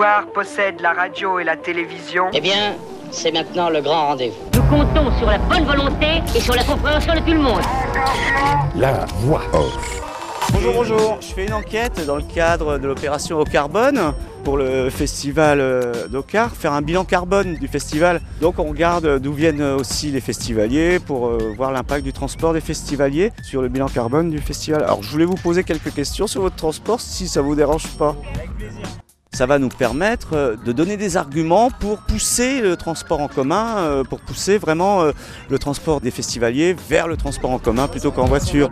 pouvoir possède la radio et la télévision. Eh bien, c'est maintenant le grand rendez-vous. Nous comptons sur la bonne volonté et sur la compréhension de tout le monde. La voix off. Bonjour, je fais une enquête dans le cadre de l'opération Au Carbone pour le festival d'Ocar, faire un bilan carbone du festival. Donc on regarde d'où viennent aussi les festivaliers pour voir l'impact du transport des festivaliers sur le bilan carbone du festival. Alors je voulais vous poser quelques questions sur votre transport si ça vous dérange pas. Avec plaisir. Ça va nous permettre de donner des arguments pour pousser le transport en commun, pour pousser vraiment le transport des festivaliers vers le transport en commun plutôt qu'en voiture.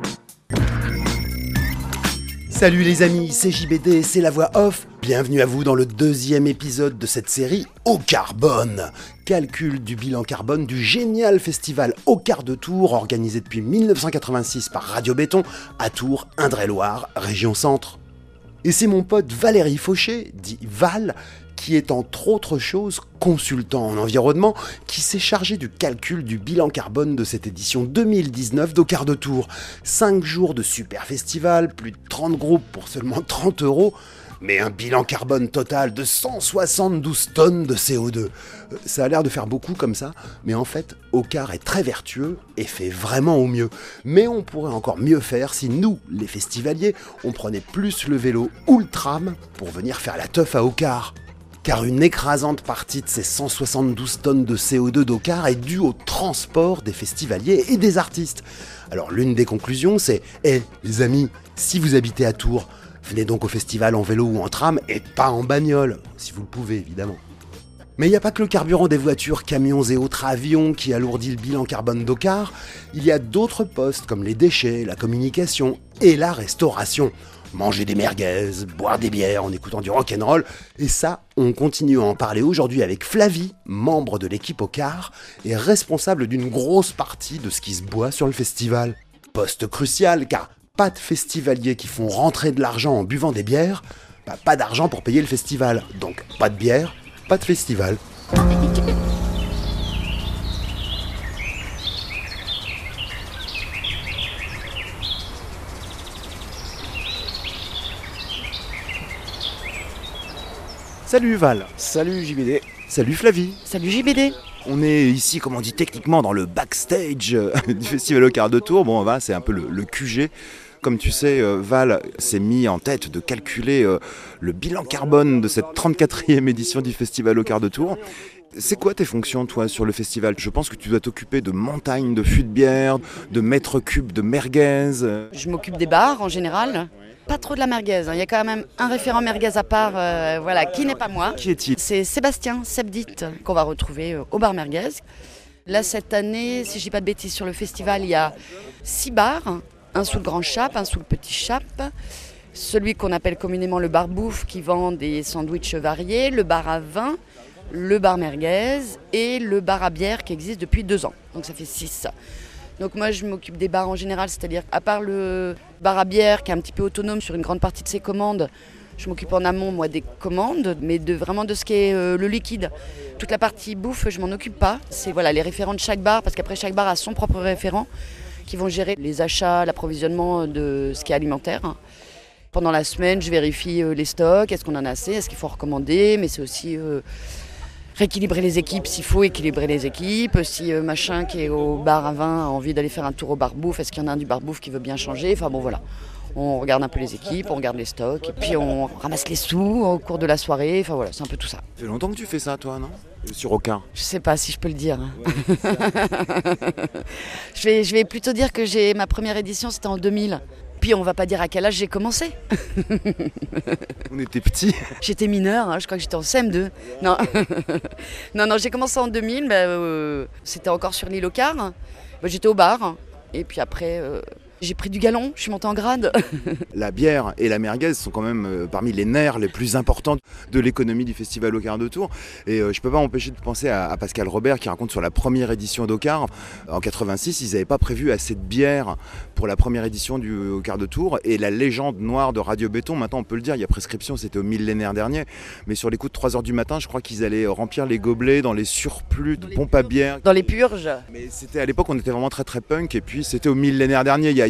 Salut les amis, c'est JBD, c'est la voix off. Bienvenue à vous dans le deuxième épisode de cette série Au Carbone. Calcul du bilan carbone du génial festival Au Quart de Tours, organisé depuis 1986 par Radio Béton à Tours, Indre-et-Loire, région centre. Et c'est mon pote Valérie Fauché, dit Val, qui est entre autres choses consultant en environnement, qui s'est chargé du calcul du bilan carbone de cette édition 2019 d'Au Quart de Tours. 5 jours de super festival, plus de 30 groupes pour seulement 30 €, mais un bilan carbone total de 172 tonnes de CO2. Ça a l'air de faire beaucoup comme ça, mais en fait, Au Quart est très vertueux et fait vraiment au mieux. Mais on pourrait encore mieux faire si nous, les festivaliers, on prenait plus le vélo ou le tram pour venir faire la teuf à Au Quart. Car une écrasante partie de ces 172 tonnes de CO2 d'Au Quart est due au transport des festivaliers et des artistes. Alors l'une des conclusions c'est « les amis, si vous habitez à Tours, venez donc au festival en vélo ou en tram et pas en bagnole, si vous le pouvez évidemment. » Mais il n'y a pas que le carburant des voitures, camions et autres avions qui alourdit le bilan carbone d'Au Quart, il y a d'autres postes comme les déchets, la communication et la restauration. Manger des merguez, boire des bières en écoutant du rock'n'roll. Et ça, on continue à en parler aujourd'hui avec Flavie, membre de l'équipe Au Quart et responsable d'une grosse partie de ce qui se boit sur le festival. Poste crucial, car pas de festivaliers qui font rentrer de l'argent en buvant des bières, pas d'argent pour payer le festival. Donc pas de bière, pas de festival. Salut Val. Salut JBD. Salut Flavie. Salut JBD. On est ici, comme on dit techniquement, dans le backstage du festival Au Quart de Tours. Bon, c'est un peu le QG. Comme tu sais, Val s'est mis en tête de calculer le bilan carbone de cette 34e édition du festival Au Quart de Tours. C'est quoi tes fonctions, toi, sur le festival ? Je pense que tu dois t'occuper de montagnes de fûts de bière, de mètres cubes de merguez. Je m'occupe des bars en général. Pas trop de la merguez, il y a quand même un référent merguez à part, qui n'est pas moi. Qui est-il ? C'est Sébastien Sebdit qu'on va retrouver au bar merguez. Là cette année, si je dis pas de bêtises, sur le festival, il y a 6 bars, un sous le grand Chape, un sous le petit Chape, celui qu'on appelle communément le bar bouffe qui vend des sandwichs variés, le bar à vin, le bar merguez et le bar à bière qui existe depuis 2 ans. Donc ça fait 6. Donc moi je m'occupe des bars en général, c'est-à-dire à part le bar à bière qui est un petit peu autonome sur une grande partie de ses commandes, je m'occupe en amont moi des commandes, mais vraiment de ce qui est le liquide. Toute la partie bouffe je m'en occupe pas, c'est les référents de chaque bar, parce qu'après chaque bar a son propre référent qui vont gérer les achats, l'approvisionnement de ce qui est alimentaire. Pendant la semaine je vérifie les stocks, est-ce qu'on en a assez, est-ce qu'il faut recommander, mais c'est aussi... rééquilibrer les équipes s'il faut équilibrer les équipes. Si machin qui est au bar à vin a envie d'aller faire un tour au bar bouffe, est-ce qu'il y en a un du bar bouffe qui veut bien changer ? Enfin bon voilà, on regarde un peu les équipes, on regarde les stocks et puis on ramasse les sous au cours de la soirée. Enfin voilà, c'est un peu tout ça. Ça fait longtemps que tu fais ça toi, non ? Sur Au Quart. Je sais pas si je peux le dire. Ouais. Je vais plutôt dire que ma première édition c'était en 2000. Puis on va pas dire à quel âge j'ai commencé. On était petits. J'étais mineure, je crois que j'étais en CM2. Non, non, j'ai commencé en 2000, c'était encore sur l'île Au Quart. J'étais au bar, et puis après, j'ai pris du galon, je suis montée en grade. La bière et la merguez sont quand même parmi les nerfs les plus importants de l'économie du festival Au Quart de Tours. Et je peux pas m'empêcher de penser à Pascal Robert qui raconte sur la première édition d'Au Quart. En 86, ils n'avaient pas prévu assez de bière pour la première édition du Au Quart de Tours. Et la légende noire de Radio Béton, maintenant on peut le dire, il y a prescription, c'était au millénaire dernier. Mais sur les coups de 3h du matin, je crois qu'ils allaient remplir les gobelets dans les surplus de pompes à bière. Dans les purges. Mais c'était à l'époque, on était vraiment très très punk. Et puis c'était au millénaire dernier, il y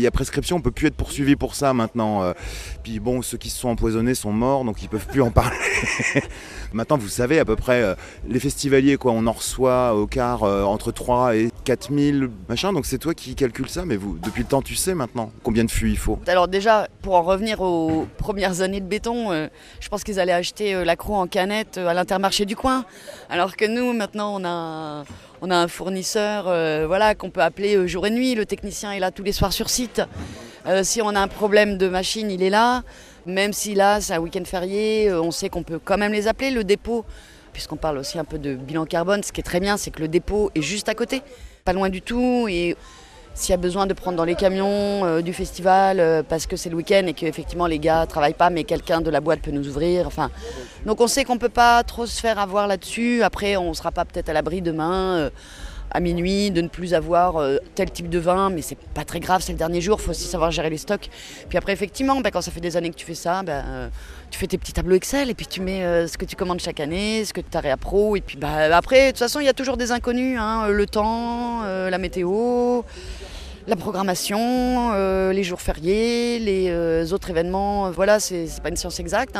y a prescription, on peut plus être poursuivi pour ça maintenant. Puis bon, ceux qui se sont empoisonnés sont morts, donc ils peuvent plus en parler. Maintenant, vous savez à peu près, les festivaliers, quoi, on en reçoit au quart entre 3 et 4 000, machin. Donc c'est toi qui calcules ça, mais vous, depuis le temps, tu sais maintenant combien de fûts il faut. Alors déjà, pour en revenir aux premières années de béton, je pense qu'ils allaient acheter l'accro en canette à l'Intermarché du coin. Alors que nous, maintenant, on a un fournisseur qu'on peut appeler jour et nuit. Le technicien est là tous les soirs sur site. Si on a un problème de machine, il est là. Même si là, c'est un week-end férié, on sait qu'on peut quand même les appeler. Le dépôt, puisqu'on parle aussi un peu de bilan carbone, ce qui est très bien, c'est que le dépôt est juste à côté, pas loin du tout. Et s'il y a besoin de prendre dans les camions du festival parce que c'est le week-end et qu'effectivement les gars ne travaillent pas, mais quelqu'un de la boîte peut nous ouvrir. Donc on sait qu'on ne peut pas trop se faire avoir là-dessus. Après, on ne sera pas peut-être à l'abri demain, à minuit, de ne plus avoir tel type de vin, mais c'est pas très grave, c'est le dernier jour, il faut aussi savoir gérer les stocks. Puis après, effectivement, quand ça fait des années que tu fais ça, tu fais tes petits tableaux Excel et puis tu mets ce que tu commandes chaque année, ce que tu as réappro. Et puis après, de toute façon, il y a toujours des inconnus, le temps, la météo, la programmation, les jours fériés, les autres événements. Voilà, c'est pas une science exacte.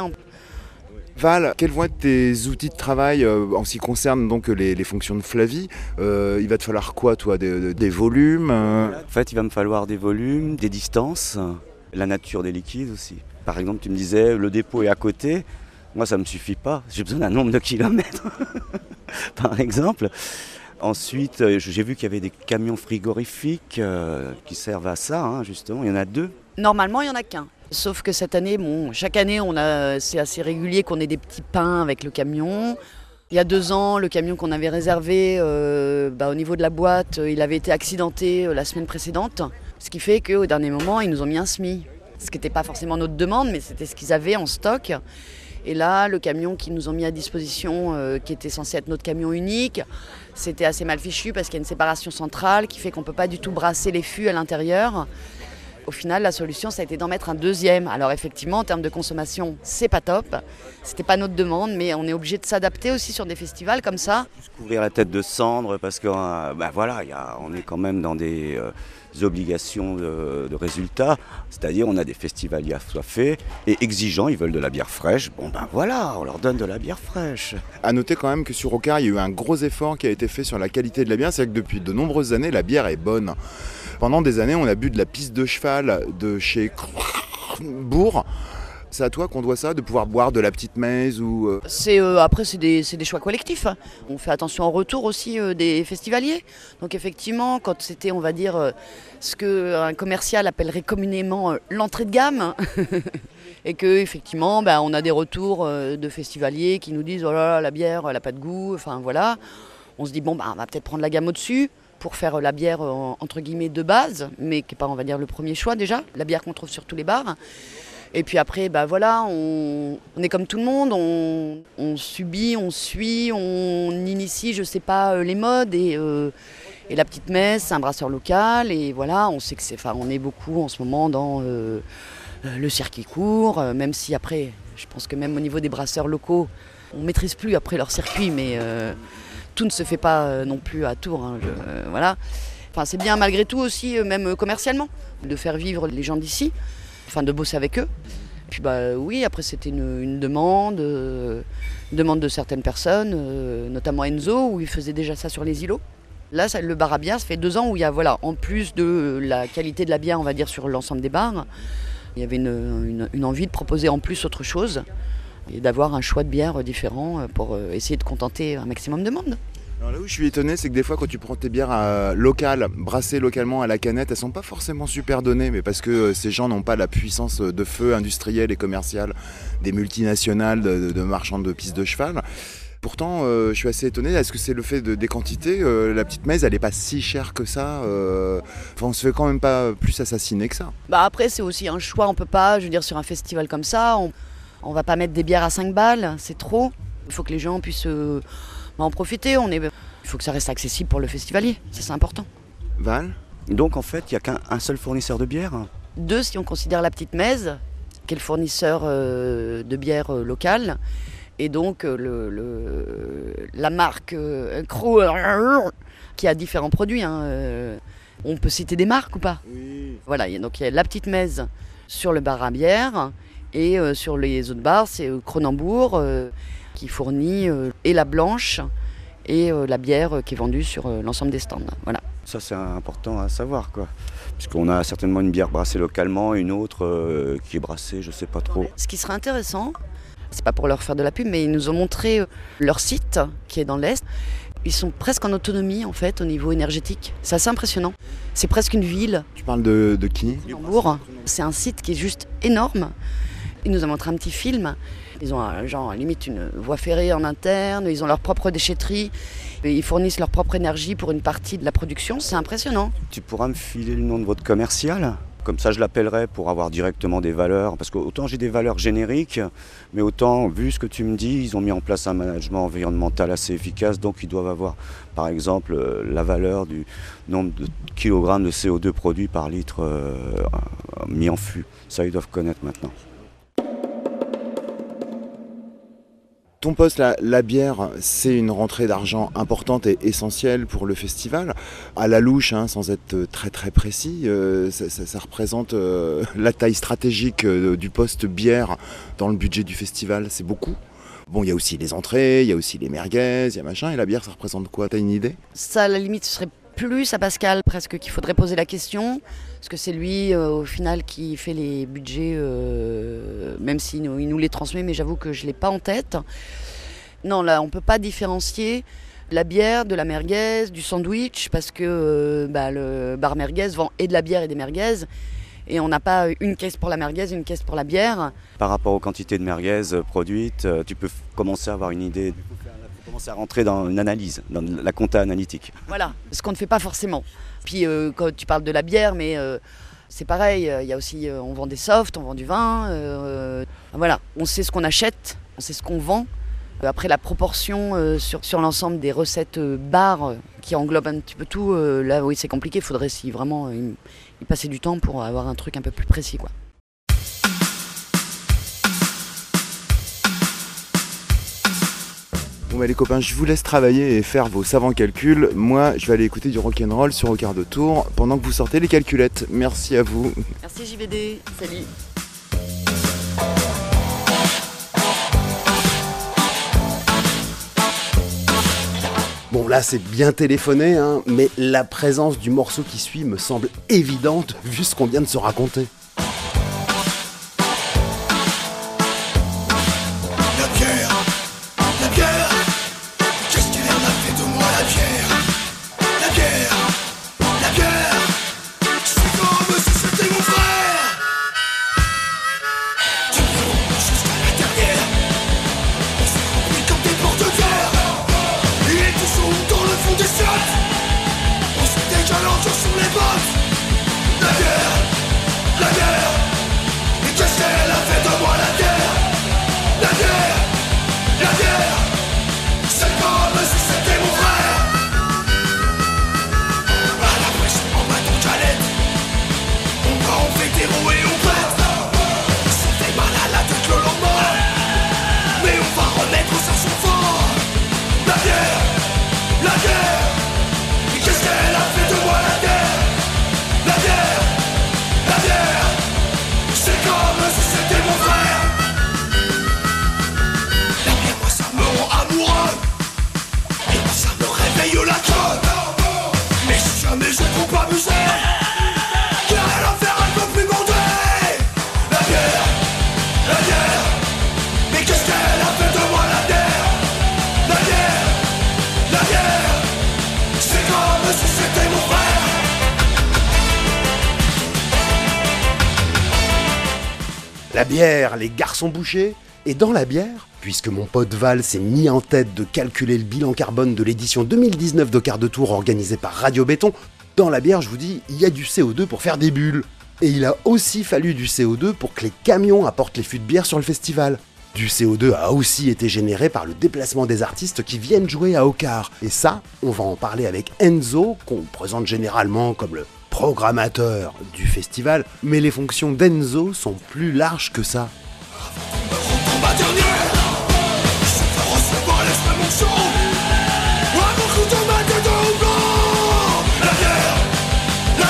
Val, quels vont être tes outils de travail en ce qui concerne donc les fonctions de Flavie? Il va te falloir quoi, toi, des volumes En fait, il va me falloir des volumes, des distances, la nature des liquides aussi. Par exemple, tu me disais, le dépôt est à côté. Moi, ça ne me suffit pas. J'ai besoin d'un nombre de kilomètres, par exemple. Ensuite, j'ai vu qu'il y avait des camions frigorifiques qui servent à ça, justement. Il y en a 2. Normalement, il n'y en a qu'un. Sauf que cette année, chaque année, c'est assez régulier qu'on ait des petits pains avec le camion. Il y a 2 ans, le camion qu'on avait réservé au niveau de la boîte, il avait été accidenté la semaine précédente. Ce qui fait qu'au dernier moment, ils nous ont mis un SMI. Ce qui n'était pas forcément notre demande, mais c'était ce qu'ils avaient en stock. Et là, le camion qu'ils nous ont mis à disposition, qui était censé être notre camion unique, c'était assez mal fichu parce qu'il y a une séparation centrale qui fait qu'on ne peut pas du tout brasser les fûts à l'intérieur. Au final, la solution, ça a été d'en mettre un deuxième. Alors effectivement, en termes de consommation, c'est pas top. C'était pas notre demande, mais on est obligé de s'adapter aussi sur des festivals comme ça. Couvrir la tête de cendre parce que on est quand même dans des obligations de résultats. C'est-à-dire, on a des festivaliers assoiffés et exigeants, ils veulent de la bière fraîche. On leur donne de la bière fraîche. À noter quand même que sur Ocar, il y a eu un gros effort qui a été fait sur la qualité de la bière. C'est que depuis de nombreuses années, la bière est bonne. Pendant des années, on a bu de la pisse de cheval de chez Bourg. C'est à toi qu'on doit ça, de pouvoir boire de la petite maize ou... Après, c'est des choix collectifs. On fait attention au retour aussi des festivaliers. Donc effectivement, quand c'était, on va dire, ce qu'un commercial appellerait communément l'entrée de gamme, et qu'effectivement, on a des retours de festivaliers qui nous disent « Oh là là, la bière, elle n'a pas de goût », enfin voilà. On se dit « Bon, on va peut-être prendre la gamme au-dessus ». Pour faire la bière entre guillemets de base, mais qui n'est pas, on va dire, le premier choix déjà, la bière qu'on trouve sur tous les bars. Et puis après, on est comme tout le monde, on subit, on suit, on initie, je sais pas, les modes. Et la petite messe, c'est un brasseur local, et voilà, on sait que on est beaucoup en ce moment dans le circuit court, même si après, je pense que même au niveau des brasseurs locaux, on ne maîtrise plus après leur circuit, mais... tout ne se fait pas non plus à Tours, voilà. Enfin, c'est bien malgré tout aussi, même commercialement, de faire vivre les gens d'ici, de bosser avec eux. Puis oui, après c'était une demande de certaines personnes, notamment Enzo, où il faisait déjà ça sur les îlots. Là, le bar à bière, ça fait 2 ans où il y a, en plus de la qualité de la bière, on va dire, sur l'ensemble des bars, il y avait une envie de proposer en plus autre chose. Et d'avoir un choix de bière différent pour essayer de contenter un maximum de monde. Alors là où je suis étonné, c'est que des fois quand tu prends tes bières locales, brassées localement à la canette, elles sont pas forcément super données, mais parce que ces gens n'ont pas la puissance de feu industrielle et commerciale des multinationales de marchands de pistes de cheval. Pourtant, je suis assez étonné. Est-ce que c'est le fait des quantités la petite maize, elle n'est pas si chère que ça on se fait quand même pas plus assassiner que ça. Après, c'est aussi un choix. On peut pas, je veux dire, sur un festival comme ça, on va pas mettre des bières à 5 balles, c'est trop. Il faut que les gens puissent en profiter. Il faut que ça reste accessible pour le festivalier, c'est important. Val ? Donc en fait, il n'y a qu'un seul fournisseur de bière ? 2 si on considère la petite maize, qui est le fournisseur de bière locale. Et donc la marque Crow, qui a différents produits. On peut citer des marques ou pas ? Oui. Voilà, donc il y a la Petite Mèze sur le bar à bière et sur les autres bars, c'est Cronenbourg qui fournit et la blanche et la bière qui est vendue sur l'ensemble des stands. Voilà. Ça c'est important à savoir quoi. Puisqu'on a certainement une bière brassée localement, une autre qui est brassée, je sais pas trop. Ce qui serait intéressant, c'est pas pour leur faire de la pub, mais ils nous ont montré leur site qui est dans l'Est. Ils sont presque en autonomie en fait au niveau énergétique. C'est assez impressionnant. C'est presque une ville. Tu parles de qui ? Cronenbourg. C'est un site qui est juste énorme. Ils nous ont montré un petit film. Ils ont genre limite une voie ferrée en interne. Ils ont leur propre déchetterie. Ils fournissent leur propre énergie pour une partie de la production. C'est impressionnant. Tu pourras me filer le nom de votre commercial ? Comme ça, je l'appellerai pour avoir directement des valeurs. Parce que autant j'ai des valeurs génériques, mais autant, vu ce que tu me dis, ils ont mis en place un management environnemental assez efficace. Donc, ils doivent avoir, par exemple, la valeur du nombre de kilogrammes de CO2 produits par litre mis en fût. Ça, ils doivent connaître maintenant. Ton poste, la bière, c'est une rentrée d'argent importante et essentielle pour le festival. À la louche, sans être très très précis, ça représente la taille stratégique du poste bière dans le budget du festival, c'est beaucoup. Bon, il y a aussi les entrées, il y a aussi les merguez, il y a machin, et la bière, ça représente quoi ? T'as une idée ? Ça, à la limite, ce serait plus à Pascal presque qu'il faudrait poser la question, parce que c'est lui au final qui fait les budgets, même s'il nous les transmet, mais j'avoue que je ne l'ai pas en tête. Non, là on ne peut pas différencier la bière de la merguez, du sandwich, parce que le bar merguez vend et de la bière et des merguez, et on n'a pas une caisse pour la merguez, une caisse pour la bière. Par rapport aux quantités de merguez produites, tu peux commencer à avoir une idée. Commencer à rentrer dans une analyse, dans la compta analytique. Voilà, ce qu'on ne fait pas forcément. Puis quand tu parles de la bière, mais c'est pareil, il y a aussi, on vend des softs, on vend du vin. Voilà, on sait ce qu'on achète, on sait ce qu'on vend. Après la proportion sur l'ensemble des recettes bar qui englobent un petit peu tout, là oui c'est compliqué, il faudrait si vraiment y passer du temps pour avoir un truc un peu plus précis quoi. Bon les copains, je vous laisse travailler et faire vos savants calculs. Moi, je vais aller écouter du rock'n'roll sur Au quart de tour pendant que vous sortez les calculettes. Merci à vous. Merci JVD, salut. Bon là c'est bien téléphoné, mais la présence du morceau qui suit me semble évidente vu ce qu'on vient de se raconter. La bière, les garçons bouchés. Et dans la bière, puisque mon pote Val s'est mis en tête de calculer le bilan carbone de l'édition 2019 d'Au quart de tour organisée par Radio Béton, dans la bière, je vous dis, il y a du CO2 pour faire des bulles. Et il a aussi fallu du CO2 pour que les camions apportent les fûts de bière sur le festival. Du CO2 a aussi été généré par le déplacement des artistes qui viennent jouer à Au quart. Et ça, on va en parler avec Enzo, qu'on présente généralement comme le programmateur du festival, mais les fonctions d'Enzo sont plus larges que ça. La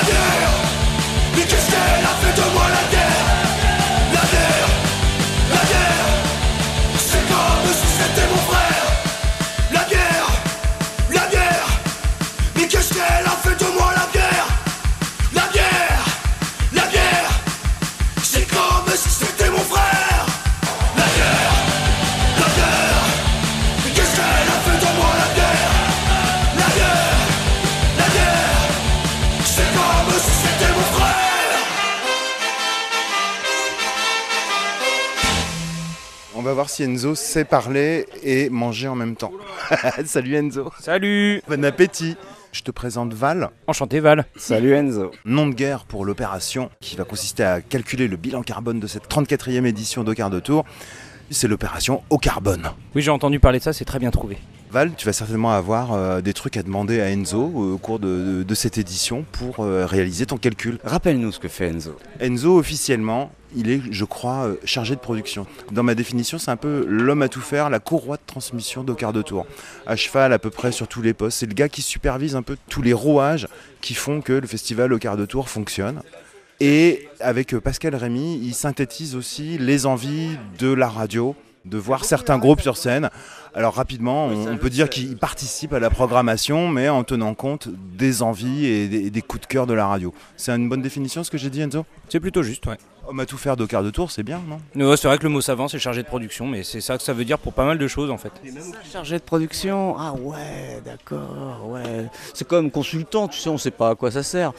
On va voir si Enzo sait parler et manger en même temps. Salut Enzo. Salut. Bon appétit. Je te présente Val. Enchanté Val. Salut Enzo. Nom de guerre pour l'opération qui va consister à calculer le bilan carbone de cette 34e édition d'Au Quart de Tour. C'est l'opération Au Carbone. Oui, j'ai entendu parler de ça, c'est très bien trouvé. Val, tu vas certainement avoir des trucs à demander à Enzo au cours de cette édition pour réaliser ton calcul. Rappelle-nous ce que fait Enzo. Enzo, officiellement, il est, je crois, chargé de production. Dans ma définition, c'est un peu l'homme à tout faire, la courroie de transmission d'Au Quart de Tour. À cheval à peu près sur tous les postes. C'est le gars qui supervise un peu tous les rouages qui font que le festival Au Quart de Tour fonctionne. Et avec Pascal Rémy, il synthétise aussi les envies de la radio, de voir certains groupes sur scène. Alors rapidement, on peut dire qu'il participe à la programmation, mais en tenant compte des envies et des coups de cœur de la radio. C'est une bonne définition ce que j'ai dit, Enzo ? C'est plutôt juste, ouais. Homme à tout faire d'Au Quart de Tour, c'est bien, non ? Non, c'est vrai que le mot savant, c'est chargé de production, mais c'est ça que ça veut dire pour pas mal de choses en fait. Chargé de production, ah ouais, d'accord, ouais. C'est comme consultant, tu sais, on sait pas à quoi ça sert.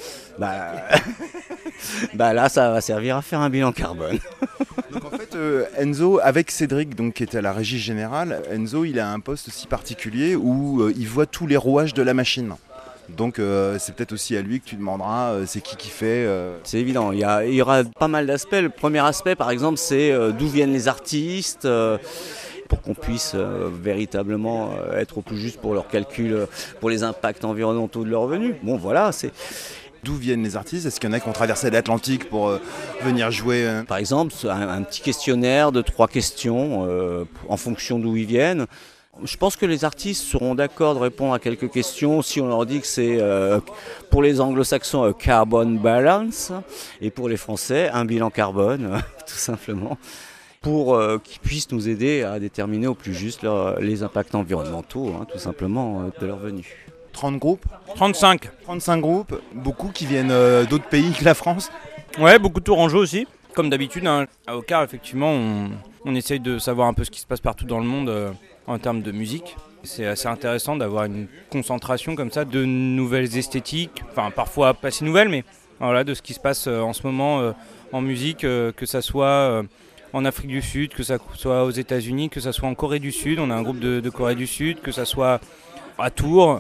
Bah là, ça va servir à faire un bilan carbone. Donc en fait, Enzo, avec Cédric, donc, qui était à la régie générale, Enzo, il a un poste aussi particulier où il voit tous les rouages de la machine. Donc c'est peut-être aussi à lui que tu demanderas c'est qui fait. C'est évident, il y aura pas mal d'aspects. Le premier aspect par exemple c'est d'où viennent les artistes pour qu'on puisse véritablement être au plus juste pour leurs calculs, pour les impacts environnementaux de leur venue. Bon voilà, c'est... D'où viennent les artistes ? Est-ce qu'il y en a qui ont traversé l'Atlantique pour venir jouer Par exemple, un petit questionnaire de 3 questions en fonction d'où ils viennent. Je pense que les artistes seront d'accord de répondre à quelques questions si on leur dit que c'est pour les anglo-saxons carbon balance et pour les français un bilan carbone tout simplement pour qu'ils puissent nous aider à déterminer au plus juste les impacts environnementaux tout simplement de leur venue. 30 groupes ? 35. 35 groupes, beaucoup qui viennent d'autres pays que la France. Ouais, beaucoup de tourangeaux aussi. Comme d'habitude, à Au Quart, effectivement, on essaye de savoir un peu ce qui se passe partout dans le monde en termes de musique. C'est assez intéressant d'avoir une concentration comme ça de nouvelles esthétiques, enfin parfois pas si nouvelles, mais voilà, de ce qui se passe en ce moment en musique, que ça soit en Afrique du Sud, que ça soit aux États-Unis, que ça soit en Corée du Sud. On a un groupe de Corée du Sud, que ça soit à Tours,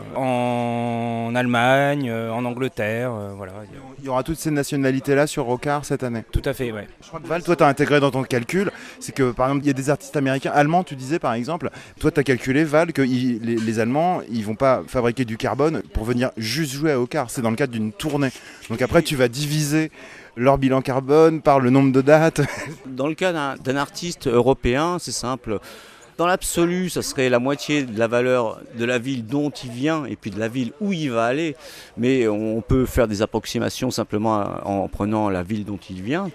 en Allemagne, en Angleterre, voilà. Il y aura toutes ces nationalités-là sur Au Quart cette année. Tout à fait, ouais. Je crois que Val, toi, tu as intégré dans ton calcul, c'est que par exemple, il y a des artistes américains, allemands, tu disais par exemple, toi, tu as calculé, Val, que les Allemands, ils vont pas fabriquer du carbone pour venir juste jouer à Au Quart, c'est dans le cadre d'une tournée. Donc après, tu vas diviser leur bilan carbone par le nombre de dates. Dans le cas d'un artiste européen, c'est simple. Dans l'absolu, ça serait la moitié de la valeur de la ville dont il vient et puis de la ville où il va aller. Mais on peut faire des approximations simplement en prenant la ville dont il vient,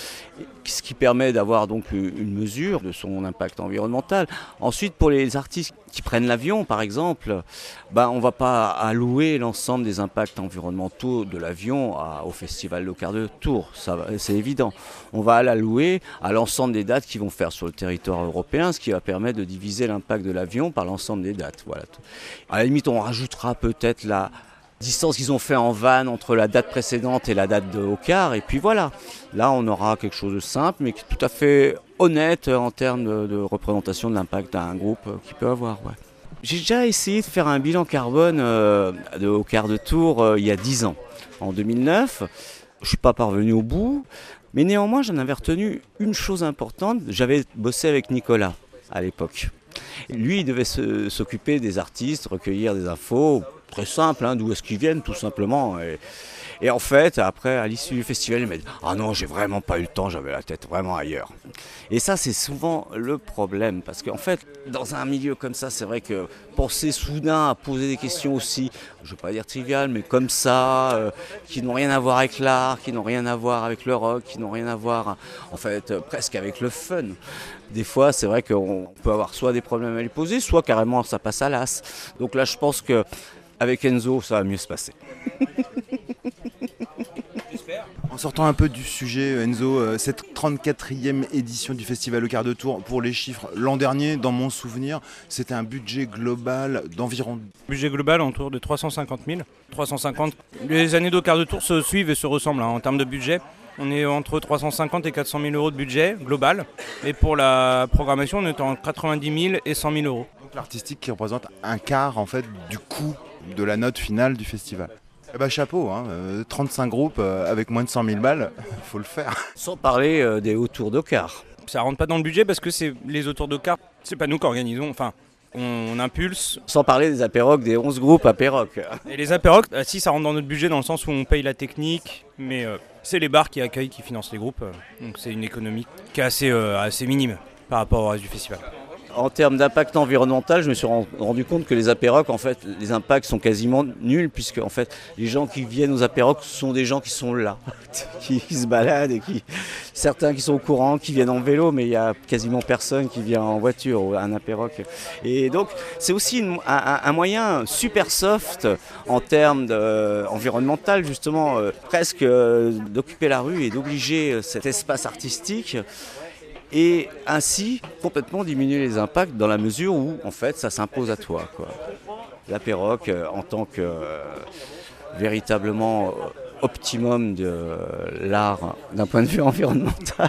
ce qui permet d'avoir donc une mesure de son impact environnemental. Ensuite, pour les artistes qui prennent l'avion, par exemple, on ne va pas allouer l'ensemble des impacts environnementaux de l'avion au Festival Au Quart de Tour, c'est évident. On va l'allouer à l'ensemble des dates qu'ils vont faire sur le territoire européen, ce qui va permettre de diviser l'impact de l'avion par l'ensemble des dates. Voilà. À la limite, on rajoutera peut-être la distance qu'ils ont fait en van entre la date précédente et la date de Au Quart, et puis voilà. Là, on aura quelque chose de simple, mais qui est tout à fait honnête en termes de représentation de l'impact d'un groupe qu'il peut avoir. Ouais. J'ai déjà essayé de faire un bilan carbone de Au Quart de Tour il y a 10 ans, en 2009. Je ne suis pas parvenu au bout, mais néanmoins, j'en avais retenu une chose importante. J'avais bossé avec Nicolas à l'époque. Lui, il devait s'occuper des artistes, recueillir des infos, très simple, d'où est-ce qu'ils viennent tout simplement. Et en fait, après, à l'issue du festival, il m'a dit « Ah non, j'ai vraiment pas eu le temps, j'avais la tête vraiment ailleurs ». Et ça, c'est souvent le problème, parce qu'en fait, dans un milieu comme ça, c'est vrai que penser soudain à poser des questions aussi, je ne veux pas dire triviales, mais comme ça, qui n'ont rien à voir avec l'art, qui n'ont rien à voir avec le rock, qui n'ont rien à voir, en fait, presque avec le fun. Des fois, c'est vrai qu'on peut avoir soit des problèmes à les poser, soit carrément ça passe à l'as. Donc là, je pense qu'avec Enzo, ça va mieux se passer. En sortant un peu du sujet, Enzo, cette 34e édition du Festival Au Quart de Tour, pour les chiffres, l'an dernier, dans mon souvenir, c'était un budget global d'environ... Budget global autour de 350 000. 350. Les années d'Au Quart de Tour se suivent et se ressemblent en termes de budget. On est entre 350 et 400 000 euros de budget global. Et pour la programmation, on est entre 90 000 et 100 000 euros. Donc l'artistique qui représente un quart en fait du coût de la note finale du festival. Eh ben, chapeau, 35 groupes avec moins de 100 000 balles, faut le faire. Sans parler des hauts tours d'Ocar. Ça rentre pas dans le budget parce que c'est les autours de cartes, c'est pas nous qui organisons, enfin on impulse. Sans parler des apérocs, des 11 groupes apérocs. Et les apérocs, si ça rentre dans notre budget dans le sens où on paye la technique, mais c'est les bars qui accueillent, qui financent les groupes, donc c'est une économie qui est assez minime par rapport au reste du festival. En termes d'impact environnemental, je me suis rendu compte que les apérocs, en fait, les impacts sont quasiment nuls, puisque en fait, les gens qui viennent aux apérocs sont des gens qui sont là, qui se baladent, et certains qui sont au courant, qui viennent en vélo, mais il y a quasiment personne qui vient en voiture à un apéroc. Et donc, c'est aussi un moyen super soft en termes environnemental, justement, presque d'occuper la rue et d'obliger cet espace artistique. Et ainsi complètement diminuer les impacts dans la mesure où en fait ça s'impose à toi, quoi. L'apéroc en tant que véritablement optimum de l'art d'un point de vue environnemental.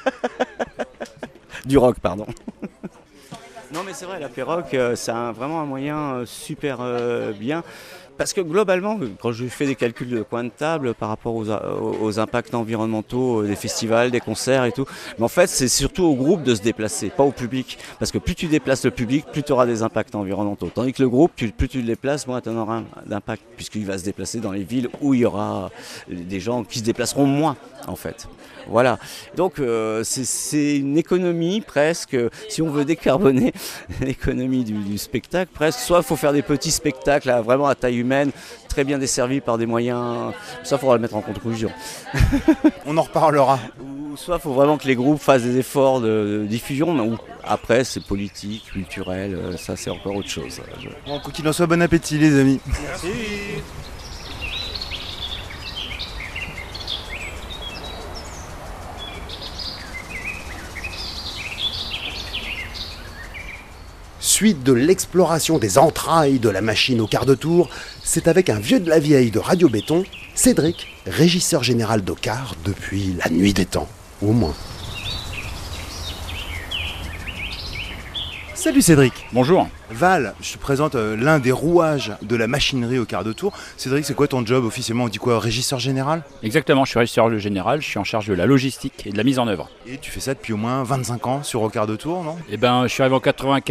Du rock, pardon. Non mais c'est vrai, l'apéroc c'est vraiment un moyen super bien. Parce que globalement, quand je fais des calculs de coin de table par rapport aux impacts environnementaux des festivals, des concerts et tout, mais en fait c'est surtout au groupe de se déplacer, pas au public. Parce que plus tu déplaces le public, plus tu auras des impacts environnementaux. Tandis que le groupe, plus tu le déplaces, moins tu en auras d'impact, puisqu'il va se déplacer dans les villes où il y aura des gens qui se déplaceront moins en fait. Voilà, donc c'est une économie presque, si on veut décarboner l'économie du spectacle, presque, soit il faut faire des petits spectacles vraiment à taille humaine, très bien desservis par des moyens, ça il faudra le mettre en conclusion. On en reparlera. Ou soit il faut vraiment que les groupes fassent des efforts de diffusion, mais après c'est politique, culturel, ça c'est encore autre chose. Bon, quoi qu'il en soit, bon appétit les amis. Merci. Suite de l'exploration des entrailles de la machine au quart de tour, c'est avec un vieux de la vieille de Radio Béton, Cédric, régisseur général d'Ocar depuis la nuit des temps, au moins. Salut Cédric. Bonjour. Val, je te présente l'un des rouages de la machinerie au quart de tour. Cédric, c'est quoi ton job officiellement? On dit quoi? Régisseur général? Exactement, je suis régisseur général, je suis en charge de la logistique et de la mise en œuvre. Et tu fais ça depuis au moins 25 ans sur au quart de tour, non? Eh ben, je suis arrivé en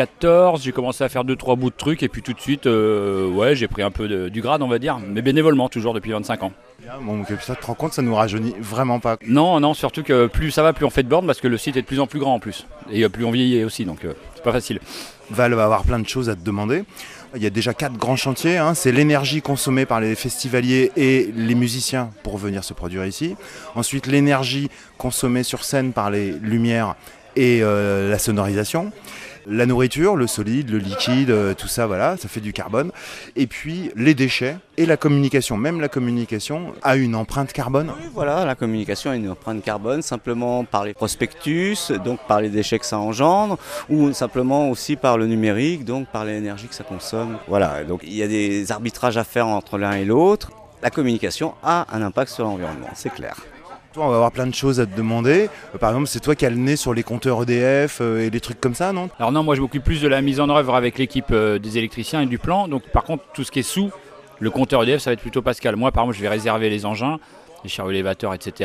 94, j'ai commencé à faire 2-3 bouts de trucs et puis tout de suite, j'ai pris un peu du grade, on va dire, mais bénévolement, toujours depuis 25 ans. Bien, bon, ça te rends compte, ça nous rajeunit vraiment pas. Non, surtout que plus ça va, plus on fait de bornes parce que le site est de plus en plus grand en plus. Et plus on vieillit aussi, donc c'est pas facile. Val va avoir plein de choses à te demander. Il y a déjà 4 grands chantiers, c'est l'énergie consommée par les festivaliers et les musiciens pour venir se produire ici. Ensuite, l'énergie consommée sur scène par les lumières et la sonorisation. La nourriture, le solide, le liquide, tout ça, voilà, ça fait du carbone. Et puis les déchets et la communication. Même la communication a une empreinte carbone. Oui, voilà, la communication a une empreinte carbone simplement par les prospectus, donc par les déchets que ça engendre, ou simplement aussi par le numérique, donc par l'énergie que ça consomme. Voilà, donc il y a des arbitrages à faire entre l'un et l'autre. La communication a un impact sur l'environnement, c'est clair. Toi, on va avoir plein de choses à te demander. Par exemple, c'est toi qui as le nez sur les compteurs EDF et des trucs comme ça, non? Alors non, moi je m'occupe plus de la mise en œuvre avec l'équipe des électriciens et du plan. Donc par contre, tout ce qui est sous le compteur EDF, ça va être plutôt Pascal. Moi, par exemple, je vais réserver les engins, les chariots élévateurs, etc.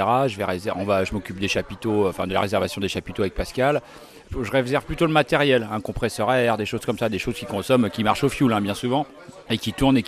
Je m'occupe des chapiteaux, de la réservation des chapiteaux avec Pascal. Je réserve plutôt le matériel, un compresseur à air, des choses comme ça, des choses qui marchent au fioul bien souvent, et qui tournent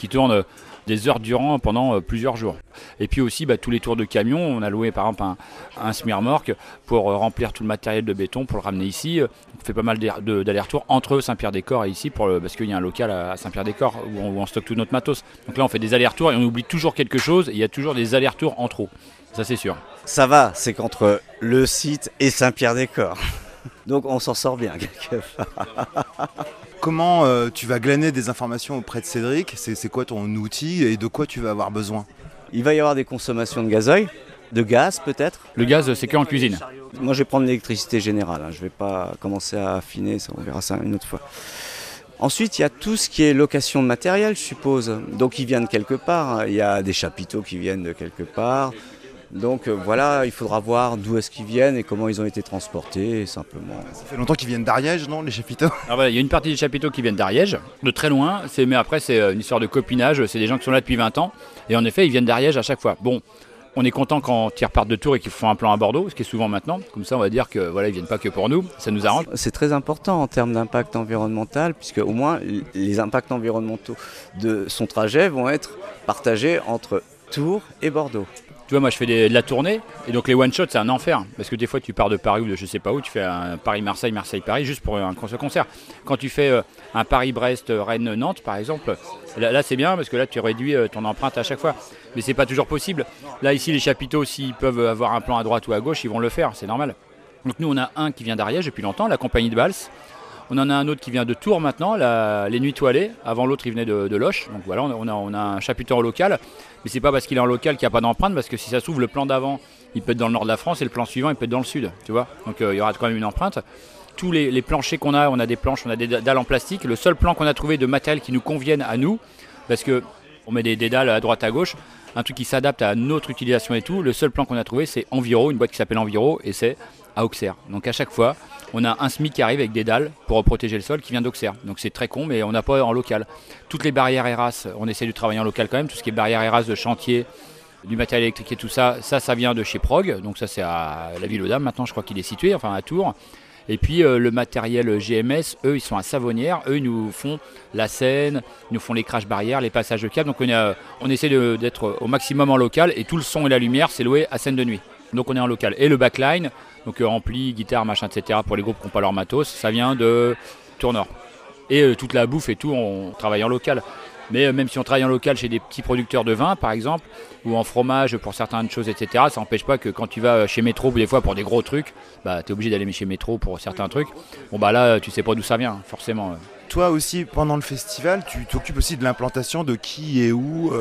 des heures durant pendant plusieurs jours. Et puis aussi tous les tours de camion, on a loué par exemple un semi-remorque pour remplir tout le matériel de béton pour le ramener ici. On fait pas mal d'allers-retours entre Saint-Pierre-des-Corps et ici parce qu'il y a un local à Saint-Pierre-des-Corps où on stocke tout notre matos. Donc là on fait des allers-retours et on oublie toujours quelque chose et il y a toujours des allers-retours en trop. Ça c'est sûr. Ça va, c'est qu'entre le site et Saint-Pierre-des-Corps. Donc on s'en sort bien quelque part. Comment tu vas glaner des informations auprès de Cédric? C'est quoi ton outil et de quoi tu vas avoir besoin? Il va y avoir des consommations de gazoil, de gaz peut-être. Le gaz, c'est qu'en cuisine. Moi je vais prendre l'électricité générale, je ne vais pas commencer à affiner, on verra ça une autre fois. Ensuite, il y a tout ce qui est location de matériel, je suppose. Donc, il vient de quelque part. Il y a des chapiteaux qui viennent de quelque part. Donc voilà, il faudra voir d'où est-ce qu'ils viennent et comment ils ont été transportés, simplement. Ça fait longtemps qu'ils viennent d'Ariège, non, les chapiteaux? Alors voilà, il y a une partie des chapiteaux qui viennent d'Ariège, de très loin, mais après c'est une histoire de copinage, c'est des gens qui sont là depuis 20 ans, et en effet ils viennent d'Ariège à chaque fois. Bon, on est content quand ils repartent de Tours et qu'ils font un plan à Bordeaux, ce qui est souvent maintenant, comme ça on va dire que voilà, ils viennent pas que pour nous, ça nous arrange. C'est très important en termes d'impact environnemental, puisque au moins les impacts environnementaux de son trajet vont être partagés entre Tours et Bordeaux. Tu vois, moi je fais de la tournée, et donc les one-shots c'est un enfer, parce que des fois tu pars de Paris ou de je sais pas où, tu fais un Paris-Marseille, Marseille-Paris, juste pour un concert. Quand tu fais un Paris-Brest, Rennes-Nantes par exemple, là c'est bien, parce que là tu réduis ton empreinte à chaque fois. Mais c'est pas toujours possible. Là ici les chapiteaux, s'ils peuvent avoir un plan à droite ou à gauche, ils vont le faire, c'est normal. Donc nous on a un qui vient d'Ariège depuis longtemps, la compagnie de Valls. On en a un autre qui vient de Tours maintenant, les Nuits Toilées. Avant l'autre, il venait de Loches. Donc voilà, on a un chapiteau en local. Mais c'est pas parce qu'il est en local qu'il n'y a pas d'empreinte, parce que si ça s'ouvre, le plan d'avant, il peut être dans le nord de la France et le plan suivant, il peut être dans le sud. Tu vois. Donc il y aura quand même une empreinte. Tous les planchers qu'on a, on a des planches, on a des dalles en plastique. Le seul plan qu'on a trouvé de matériel qui nous convienne à nous, parce qu'on met des dalles à droite à gauche, un truc qui s'adapte à notre utilisation et tout. Le seul plan qu'on a trouvé, c'est Enviro, une boîte qui s'appelle Enviro, et c'est à Auxerre. Donc à chaque fois, on a un SMIC qui arrive avec des dalles pour protéger le sol qui vient d'Auxerre. Donc c'est très con, mais on n'a pas en local. Toutes les barrières ERAS, on essaie de travailler en local quand même. Tout ce qui est barrières ERAS de chantier, du matériel électrique et tout ça, ça vient de chez Prog. Donc ça c'est à la Ville aux Dames maintenant, je crois qu'il est situé, enfin à Tours. Et puis le matériel GMS, eux ils sont à Savonnières, eux ils nous font la scène, ils nous font les crash barrières, les passages de câbles. Donc on essaie d'être au maximum en local, et tout le son et la lumière c'est loué à scène de nuit. Donc on est en local. Et le backline, donc ampli, guitare, machin, etc. pour les groupes qui n'ont pas leur matos, ça vient de Tournord. Et toute la bouffe et tout, on travaille en local. Mais même si on travaille en local chez des petits producteurs de vin, par exemple, ou en fromage pour certaines choses, etc., ça n'empêche pas que quand tu vas chez Métro, des fois pour des gros trucs, bah, tu es obligé d'aller chez Métro pour certains trucs. Bon, bah là, tu sais pas d'où ça vient, forcément. Toi aussi, pendant le festival, tu t'occupes aussi de l'implantation de qui et où,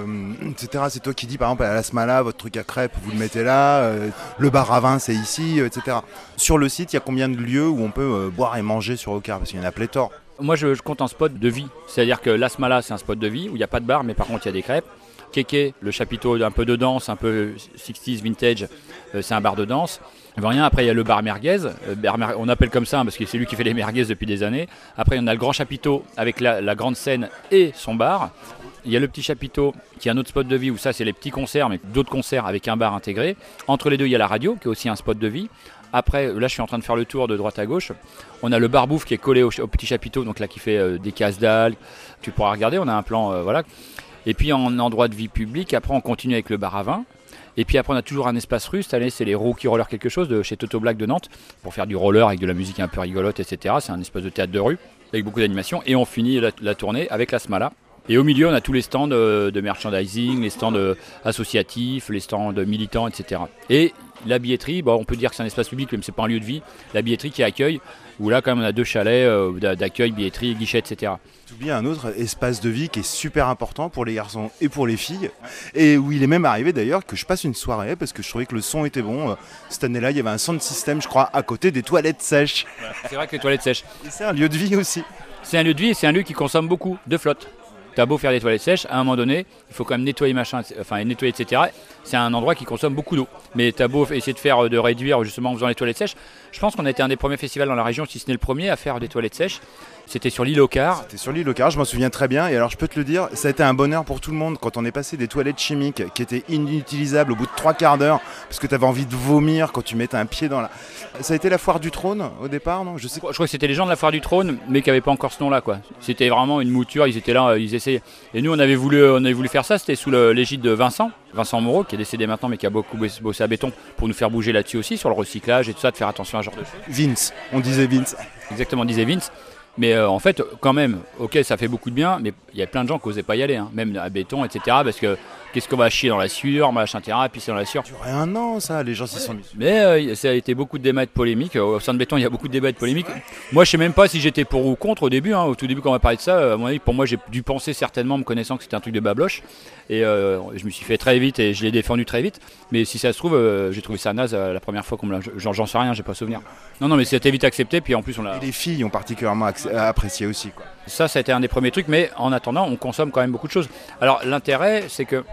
etc. C'est toi qui dis, par exemple, à la Smala, votre truc à crêpes, vous le mettez là, le bar à vin, c'est ici, etc. Sur le site, il y a combien de lieux où on peut boire et manger sur Ocar? Parce qu'il y en a pléthore. Moi, je compte un spot de vie. C'est-à-dire que la Smala, c'est un spot de vie où il n'y a pas de bar, mais par contre, il y a des crêpes. Kéké, le chapiteau un peu de danse, un peu 60s vintage, c'est un bar de danse. Rien. Après, il y a le bar merguez. On appelle comme ça parce que c'est lui qui fait les merguez depuis des années. Après, on a le grand chapiteau avec la grande scène et son bar. Il y a le petit chapiteau qui est un autre spot de vie où ça, c'est les petits concerts, mais d'autres concerts avec un bar intégré. Entre les deux, il y a la radio qui est aussi un spot de vie. Après, là, je suis en train de faire le tour de droite à gauche. On a le bar bouffe qui est collé au petit chapiteau, donc là, qui fait des casse-dalles. Tu pourras regarder, on a un plan, voilà. Et puis, en endroit de vie publique, après, on continue avec le bar à vin. Et puis après, on a toujours un espace rue. Cette année, c'est les Rookie Roller quelque chose de chez Toto Black de Nantes pour faire du roller avec de la musique un peu rigolote, etc. C'est un espace de théâtre de rue avec beaucoup d'animation. Et on finit la tournée avec la Smala. Et au milieu, on a tous les stands de merchandising, les stands associatifs, les stands militants, etc. Et la billetterie, on peut dire que c'est un espace public, même si ce n'est pas un lieu de vie. La billetterie qui accueille, où là, quand même, on a 2 chalets d'accueil, billetterie, guichet, etc. Tu oublies un autre espace de vie qui est super important pour les garçons et pour les filles. Et où il est même arrivé d'ailleurs que je passe une soirée parce que je trouvais que le son était bon. Cette année-là, il y avait un sound system, je crois, à côté des toilettes sèches. C'est vrai que les toilettes sèches. Et c'est un lieu de vie aussi. C'est un lieu de vie et c'est un lieu qui consomme beaucoup de flotte. T'as beau faire des toilettes sèches, à un moment donné, il faut quand même nettoyer nettoyer, etc. C'est un endroit qui consomme beaucoup d'eau. Mais t'as beau essayer de réduire justement en faisant les toilettes sèches. Je pense qu'on a été un des premiers festivals dans la région, si ce n'est le premier, à faire des toilettes sèches. C'était sur l'île Ocar. C'était sur l'île Ocar, je m'en souviens très bien. Et alors je peux te le dire, ça a été un bonheur pour tout le monde quand on est passé des toilettes chimiques qui étaient inutilisables au bout de 3/4 d'heure parce que tu avais envie de vomir quand tu mettais un pied dans la... Ça a été la foire du trône au départ, non? Je crois que c'était les gens de la foire du trône, mais qui n'avaient pas encore ce nom-là, quoi. C'était vraiment une mouture, ils étaient là, ils essayaient. Et nous, on avait voulu faire ça, c'était sous l'égide de Vincent Moreau, qui est décédé maintenant, mais qui a beaucoup bossé à Béton, pour nous faire bouger là-dessus aussi, sur le recyclage et tout ça, de faire attention à ce genre de choses. Vince, on disait Vince. Exactement, on disait Vince. Mais en fait, quand même, ok, ça fait beaucoup de bien, mais il y a plein de gens qui n'osaient pas y aller, hein, même à Béton, etc. Parce que qu'est-ce qu'on va chier dans la sueur, machin, etc. Et puis c'est dans la sueur. Ça a duré un an, ça, les gens s'y sont mis. Mais ça a été beaucoup de débats et de polémiques. Au sein de Béton, il y a beaucoup de débats et de polémiques. Moi, je sais même pas si j'étais pour ou contre au début. Au tout début, quand on m'a parlé de ça, à mon avis, pour moi, j'ai dû penser certainement, me connaissant, que c'était un truc de babloche. Et je me suis fait très vite et je l'ai défendu très vite. Mais si ça se trouve, j'ai trouvé ça naze la première fois qu'on me l'a. J'en sais rien, j'ai pas souvenir. Non, mais c'était vite accepté. Puis en plus, on l'a. Et les filles ont particulièrement apprécié aussi, quoi. Ça a été un des premiers trucs. Mais en attendant, on consomme quand même beaucoup de choses. Alors l'intérêt, c'est que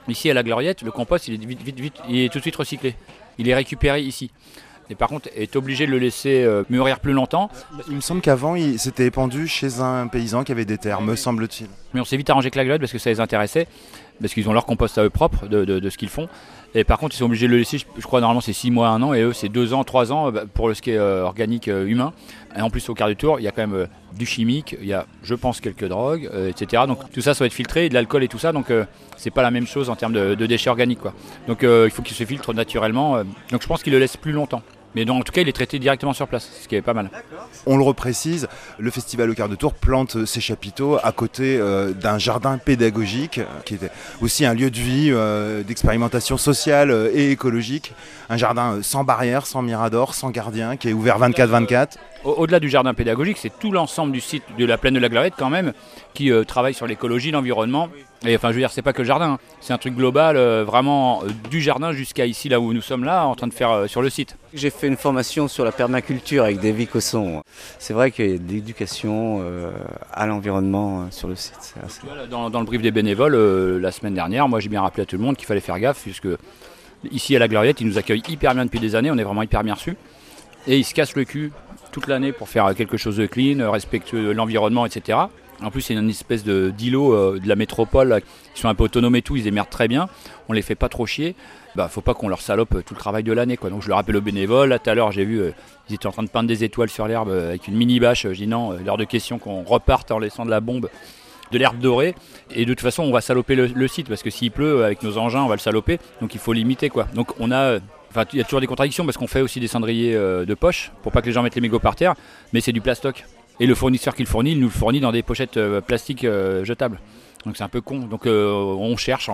Ici à la Gloriette, le compost il est tout de suite recyclé. Il est récupéré ici. Et par contre, est obligé de le laisser mûrir plus longtemps. Il me semble qu'avant, il s'était épandu chez un paysan qui avait des terres, me semble-t-il. Mais on s'est vite arrangé avec la Gloriette parce que ça les intéressait, parce qu'ils ont leur compost à eux propre de ce qu'ils font. Et par contre, ils sont obligés de le laisser, je crois normalement c'est 6 mois, 1 an, et eux c'est 2 ans, 3 ans pour ce qui est organique humain. Et en plus au quart de tour, il y a quand même du chimique, il y a je pense quelques drogues, etc. Donc tout ça va être filtré, de l'alcool et tout ça, donc c'est pas la même chose en termes de déchets organiques, quoi. Donc il faut qu'il se filtre naturellement, donc je pense qu'il le laisse plus longtemps. Mais donc, en tout cas, il est traité directement sur place, ce qui est pas mal. On le reprécise, le festival au quart de tour plante ses chapiteaux à côté d'un jardin pédagogique qui était aussi un lieu de vie, d'expérimentation sociale et écologique. Un jardin sans barrière, sans mirador, sans gardien, qui est ouvert 24/24. Au-delà du jardin pédagogique, c'est tout l'ensemble du site de la plaine de la Gloriette quand même qui travaille sur l'écologie, l'environnement. Et enfin, je veux dire, c'est pas que le jardin, hein. C'est un truc global, vraiment du jardin jusqu'à ici, là où nous sommes là, en train de faire sur le site. J'ai fait une formation sur la permaculture avec David Cosson. C'est vrai qu'il y a de l'éducation à l'environnement sur le site. Dans le brief des bénévoles, la semaine dernière, moi j'ai bien rappelé à tout le monde qu'il fallait faire gaffe, puisque ici à la Gloriette, ils nous accueillent hyper bien depuis des années, on est vraiment hyper bien reçus. Et ils se cassent le cul toute l'année pour faire quelque chose de clean, respectueux de l'environnement, etc. En plus, c'est une espèce d'îlot de la métropole qui sont un peu autonomes et tout, ils émerdent très bien. On les fait pas trop chier. Faut pas qu'on leur salope tout le travail de l'année, quoi. Donc je le rappelle aux bénévoles. Là, tout à l'heure, j'ai vu, ils étaient en train de peindre des étoiles sur l'herbe avec une mini bâche. Je dis non, l'heure de question qu'on reparte en laissant de la bombe, de l'herbe dorée. Et de toute façon, on va saloper le site parce que s'il pleut, avec nos engins, on va le saloper. Donc il faut limiter, quoi. Donc on a. Il y a toujours des contradictions parce qu'on fait aussi des cendriers de poche pour pas que les gens mettent les mégots par terre, mais c'est du plastoc. Et le fournisseur qui le fournit, il nous le fournit dans des pochettes plastiques jetables. Donc c'est un peu con. Donc on cherche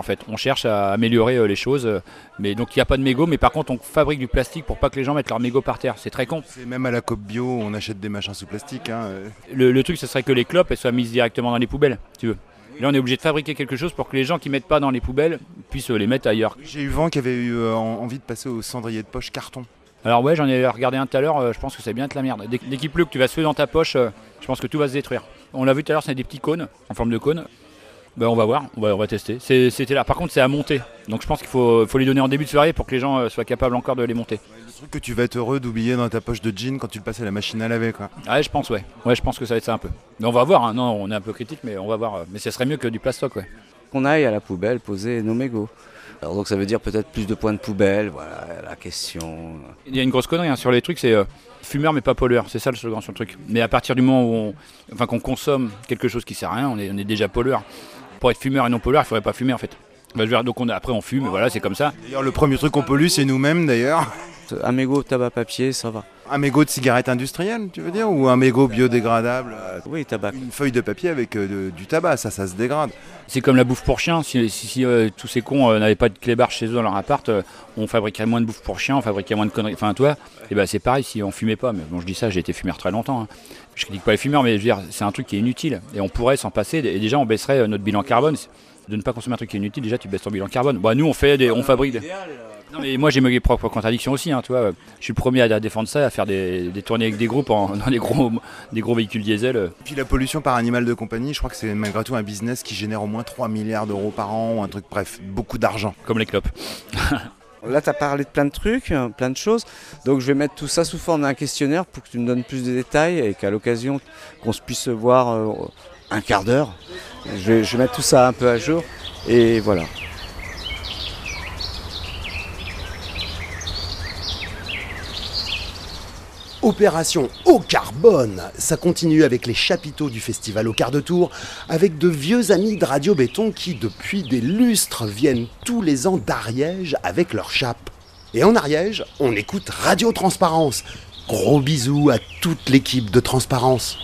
à améliorer les choses. Mais donc il n'y a pas de mégots, mais par contre on fabrique du plastique pour pas que les gens mettent leurs mégots par terre. C'est très con. C'est même à la COP Bio, on achète des machins sous plastique. Hein. Le truc, ce serait que les clopes elles soient mises directement dans les poubelles, si tu veux. Là, on est obligé de fabriquer quelque chose pour que les gens qui ne mettent pas dans les poubelles puissent les mettre ailleurs. J'ai eu vent qui avait eu envie de passer au cendrier de poche carton. Alors ouais, j'en ai regardé un tout à l'heure, je pense que c'est bien de la merde. Dès qu'il pleut, que tu vas se fouiller dans ta poche, je pense que tout va se détruire. On l'a vu tout à l'heure, c'est des petits cônes, en forme de cône. On va voir, on va tester. C'était là. Par contre, c'est à monter. Donc je pense qu'il faut les donner en début de soirée pour que les gens soient capables encore de les monter. Le truc que tu vas être heureux d'oublier dans ta poche de jean quand tu le passes à la machine à laver, quoi. Ouais, je pense, ouais. Ouais, je pense que ça va être ça un peu. Mais on va voir, hein. Non, on est un peu critique, mais on va voir. Mais ça serait mieux que du plastoc, ouais. Qu'on aille à la poubelle poser nos mégots. Alors donc ça veut dire peut-être plus de points de poubelle, voilà la question. Il y a une grosse connerie sur les trucs, c'est fumeur mais pas pollueur, c'est ça le slogan sur le truc. Mais à partir du moment où qu'on consomme quelque chose qui sert à rien, on est déjà pollueur. Pour être fumeur et non pollueur, il ne faudrait pas fumer en fait. Donc après on fume, et voilà, c'est comme ça. D'ailleurs le premier truc qu'on pollue c'est nous-mêmes d'ailleurs. Un mégot tabac papier, ça va. Un mégot de cigarette industrielle, tu veux dire, ou un mégot biodégradable? Oui, tabac. Une feuille de papier avec du tabac, ça se dégrade. C'est comme la bouffe pour chien. Si tous ces cons n'avaient pas de clébard chez eux dans leur appart, on fabriquerait moins de bouffe pour chien, on fabriquerait moins de conneries. Enfin, toi, c'est pareil si on fumait pas. Mais bon, je dis ça, j'ai été fumeur très longtemps. Hein. Je critique pas les fumeurs, mais je veux dire, c'est un truc qui est inutile. Et on pourrait s'en passer. Et déjà, on baisserait notre bilan carbone. De ne pas consommer un truc qui est inutile, déjà, tu baisses ton bilan carbone. Nous, on fabrique des... Non mais moi j'ai mes propres contradictions aussi, hein, tu vois. Je suis le premier à défendre ça, à faire des tournées avec des groupes dans des gros véhicules diesel. Et puis la pollution par animal de compagnie, je crois que c'est malgré tout un business qui génère au moins 3 milliards d'euros par an, ou un truc, bref, beaucoup d'argent. Comme les clopes. Là tu as parlé de plein de trucs, plein de choses, donc je vais mettre tout ça sous forme d'un questionnaire pour que tu me donnes plus de détails et qu'à l'occasion qu'on se puisse voir un quart d'heure. Je vais mettre tout ça un peu à jour et voilà. Opération au carbone, ça continue avec les chapiteaux du festival au quart de tour, avec de vieux amis de Radio Béton qui, depuis des lustres, viennent tous les ans d'Ariège avec leur chape. Et en Ariège, on écoute Radio Transparence. Gros bisous à toute l'équipe de Transparence.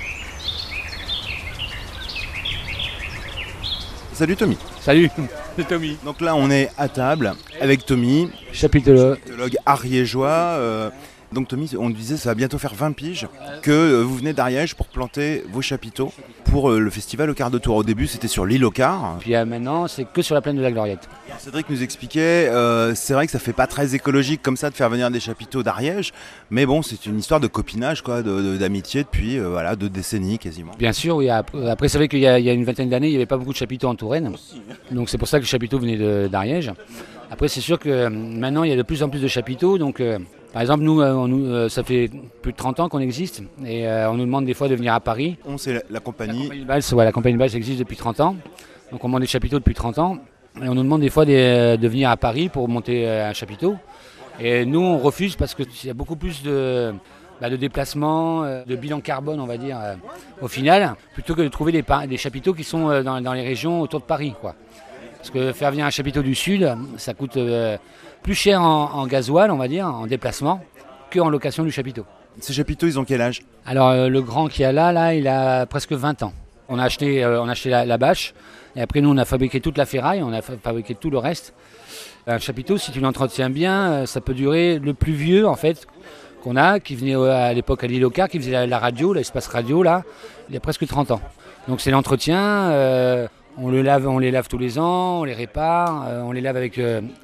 Salut Tommy. Salut, c'est Tommy. Donc là on est à table avec Tommy, chapitologue ariégeois. Donc Tommy, on disait ça va bientôt faire 20 piges que vous venez d'Ariège pour planter vos chapiteaux pour le festival au quart de tour. Au début c'était sur l'île au quart. Puis maintenant c'est que sur la plaine de la Gloriette. Cédric nous expliquait, c'est vrai que ça fait pas très écologique comme ça de faire venir des chapiteaux d'Ariège, mais bon c'est une histoire de copinage, quoi, d'amitié depuis 2 décennies quasiment. Bien sûr, oui. Après c'est vrai qu'il y a une vingtaine d'années il n'y avait pas beaucoup de chapiteaux en Touraine, donc c'est pour ça que le chapiteau venait d'Ariège. Après c'est sûr que maintenant il y a de plus en plus de chapiteaux, donc par exemple nous, ça fait plus de 30 ans qu'on existe et on nous demande des fois de venir à Paris. C'est la compagnie. La compagnie de Balse existe depuis 30 ans, donc on monte des chapiteaux depuis 30 ans et on nous demande des fois de venir à Paris pour monter un chapiteau. Et nous on refuse parce qu'il y a beaucoup plus de déplacements, de bilan carbone on va dire au final, plutôt que de trouver des chapiteaux qui sont dans les régions autour de Paris, quoi. Parce que faire venir un chapiteau du sud, ça coûte plus cher en gasoil, on va dire, en déplacement, qu'en location du chapiteau. Ces chapiteaux, ils ont quel âge? Alors le grand qu'il y a là, il a presque 20 ans. On a acheté la bâche, et après nous on a fabriqué toute la ferraille, on a fabriqué tout le reste. Un chapiteau, si tu l'entretiens bien, ça peut durer. Le plus vieux en fait qu'on a, qui venait à l'époque à l'île au quart, qui faisait la radio, l'espace radio là, il a presque 30 ans. Donc c'est l'entretien. On les lave tous les ans, on les répare, on les lave avec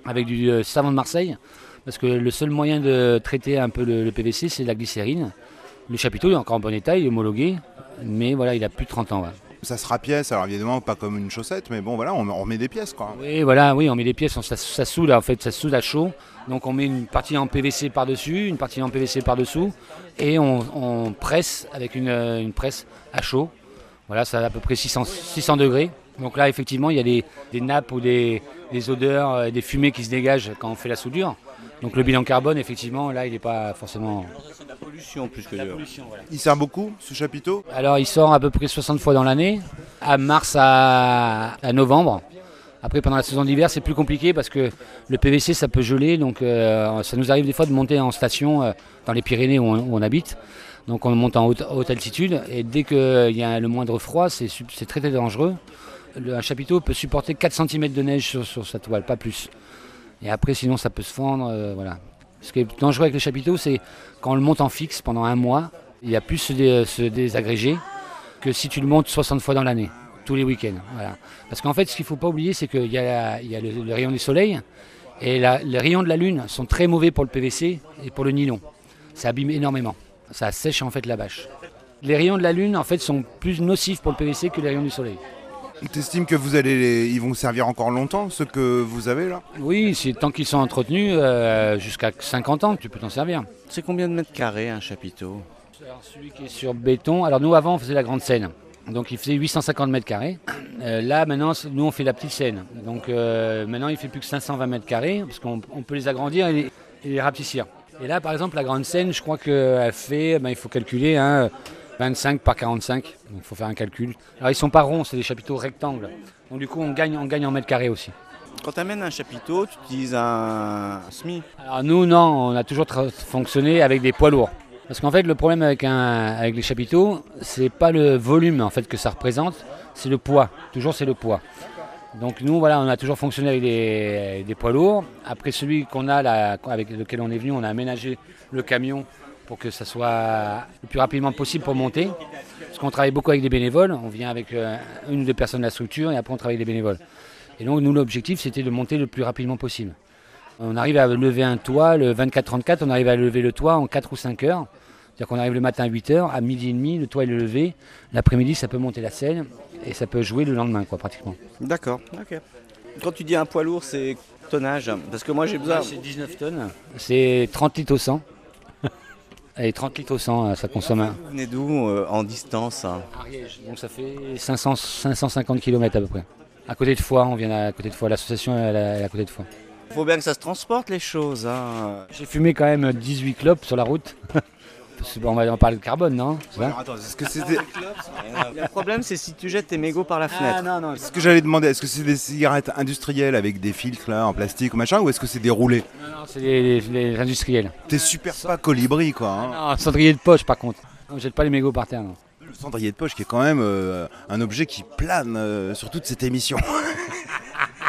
du savon de Marseille, parce que le seul moyen de traiter un peu le PVC, c'est la glycérine. Le chapiteau est encore en bon état, il est homologué, mais voilà, il a plus de 30 ans. Ouais. Ça se rapièce, alors évidemment pas comme une chaussette, mais bon voilà, on met des pièces, quoi. Oui, voilà, oui, on met des pièces, ça soude en fait, ça soude à chaud. Donc on met une partie en PVC par-dessus, une partie en PVC par-dessous, et on presse avec une presse à chaud. Voilà, ça a à peu près 600 degrés. Donc là, effectivement, il y a des nappes ou des odeurs, des fumées qui se dégagent quand on fait la soudure. Donc le bilan carbone, effectivement, là, il n'est pas forcément... C'est de la pollution plus que de... Voilà. Il sert beaucoup, ce chapiteau? Alors, il sort à peu près 60 fois dans l'année, à mars à novembre. Après, pendant la saison d'hiver, c'est plus compliqué parce que le PVC, ça peut geler. Donc, ça nous arrive des fois de monter en station dans les Pyrénées où on habite. Donc, on monte en haute altitude. Et dès qu'il y a le moindre froid, c'est très, très dangereux. Un chapiteau peut supporter 4 cm de neige sur sa toile, pas plus. Et après, sinon, ça peut se fendre. Voilà. Ce qui est dangereux avec le chapiteau, c'est quand on le monte en fixe pendant un mois, il y a plus se désagréger que si tu le montes 60 fois dans l'année, tous les week-ends. Voilà. Parce qu'en fait, ce qu'il ne faut pas oublier, c'est qu'il y a le rayon du soleil et les rayons de la lune sont très mauvais pour le PVC et pour le nylon. Ça abîme énormément. Ça sèche en fait la bâche. Les rayons de la lune, en fait, sont plus nocifs pour le PVC que les rayons du soleil. Tu estimes que ils vont servir encore longtemps, ceux que vous avez là? Oui, tant qu'ils sont entretenus, jusqu'à 50 ans, tu peux t'en servir. C'est combien de mètres carrés un chapiteau? Alors, celui qui est sur béton, alors nous avant on faisait la grande scène, donc il faisait 850 mètres carrés. Là maintenant, nous on fait la petite scène, donc maintenant il fait plus que 520 mètres carrés, parce qu'on peut les agrandir et les rapetissir. Et là par exemple la grande scène, je crois qu'elle fait, il faut calculer, 25 par 45, donc il faut faire un calcul. Alors ils sont pas ronds, c'est des chapiteaux rectangles. Donc du coup on gagne en mètres carrés aussi. Quand tu amènes un chapiteau, tu utilises un SMI? Alors nous non, on a toujours fonctionné avec des poids lourds. Parce qu'en fait le problème avec les chapiteaux, c'est pas le volume en fait que ça représente, c'est le poids. Toujours c'est le poids. Donc nous voilà, on a toujours fonctionné avec des poids lourds. Après celui qu'on a là, avec lequel on est venu, on a aménagé le camion pour que ça soit le plus rapidement possible pour monter. Parce qu'on travaille beaucoup avec des bénévoles, on vient avec une ou deux personnes de la structure et après on travaille avec des bénévoles. Et donc nous l'objectif c'était de monter le plus rapidement possible. On arrive à lever un toit, le 24-34, on arrive à lever le toit en 4 ou 5 heures. C'est-à-dire qu'on arrive le matin à 8 heures, à midi et demi, le toit est levé. L'après-midi ça peut monter la scène et ça peut jouer le lendemain pratiquement. D'accord, ok. Quand tu dis un poids lourd, c'est tonnage? Parce que moi j'ai besoin... C'est 19 tonnes, c'est 30 litres au 100. Et 30 litres au 100, ça consomme un. Vous venez d'où en distance? Ariège, donc ça fait 550 km à peu près. À côté de Foix, on vient à côté de Foix, l'association est à côté de Foix. Il faut bien que ça se transporte les choses. J'ai fumé quand même 18 clopes sur la route. On va parler de carbone, non? Alors, attends, est-ce que c'était... Le problème c'est si tu jettes tes mégots par la fenêtre. Non. Ce que j'allais demander, est-ce que c'est des cigarettes industrielles avec des filtres là, en plastique ou machin, ou est-ce que c'est des roulés? Non, c'est les industriels. T'es super pas colibri quoi. Non, cendrier de poche par contre. On jette pas les mégots par terre, non. Le cendrier de poche qui est quand même un objet qui plane sur toute cette émission.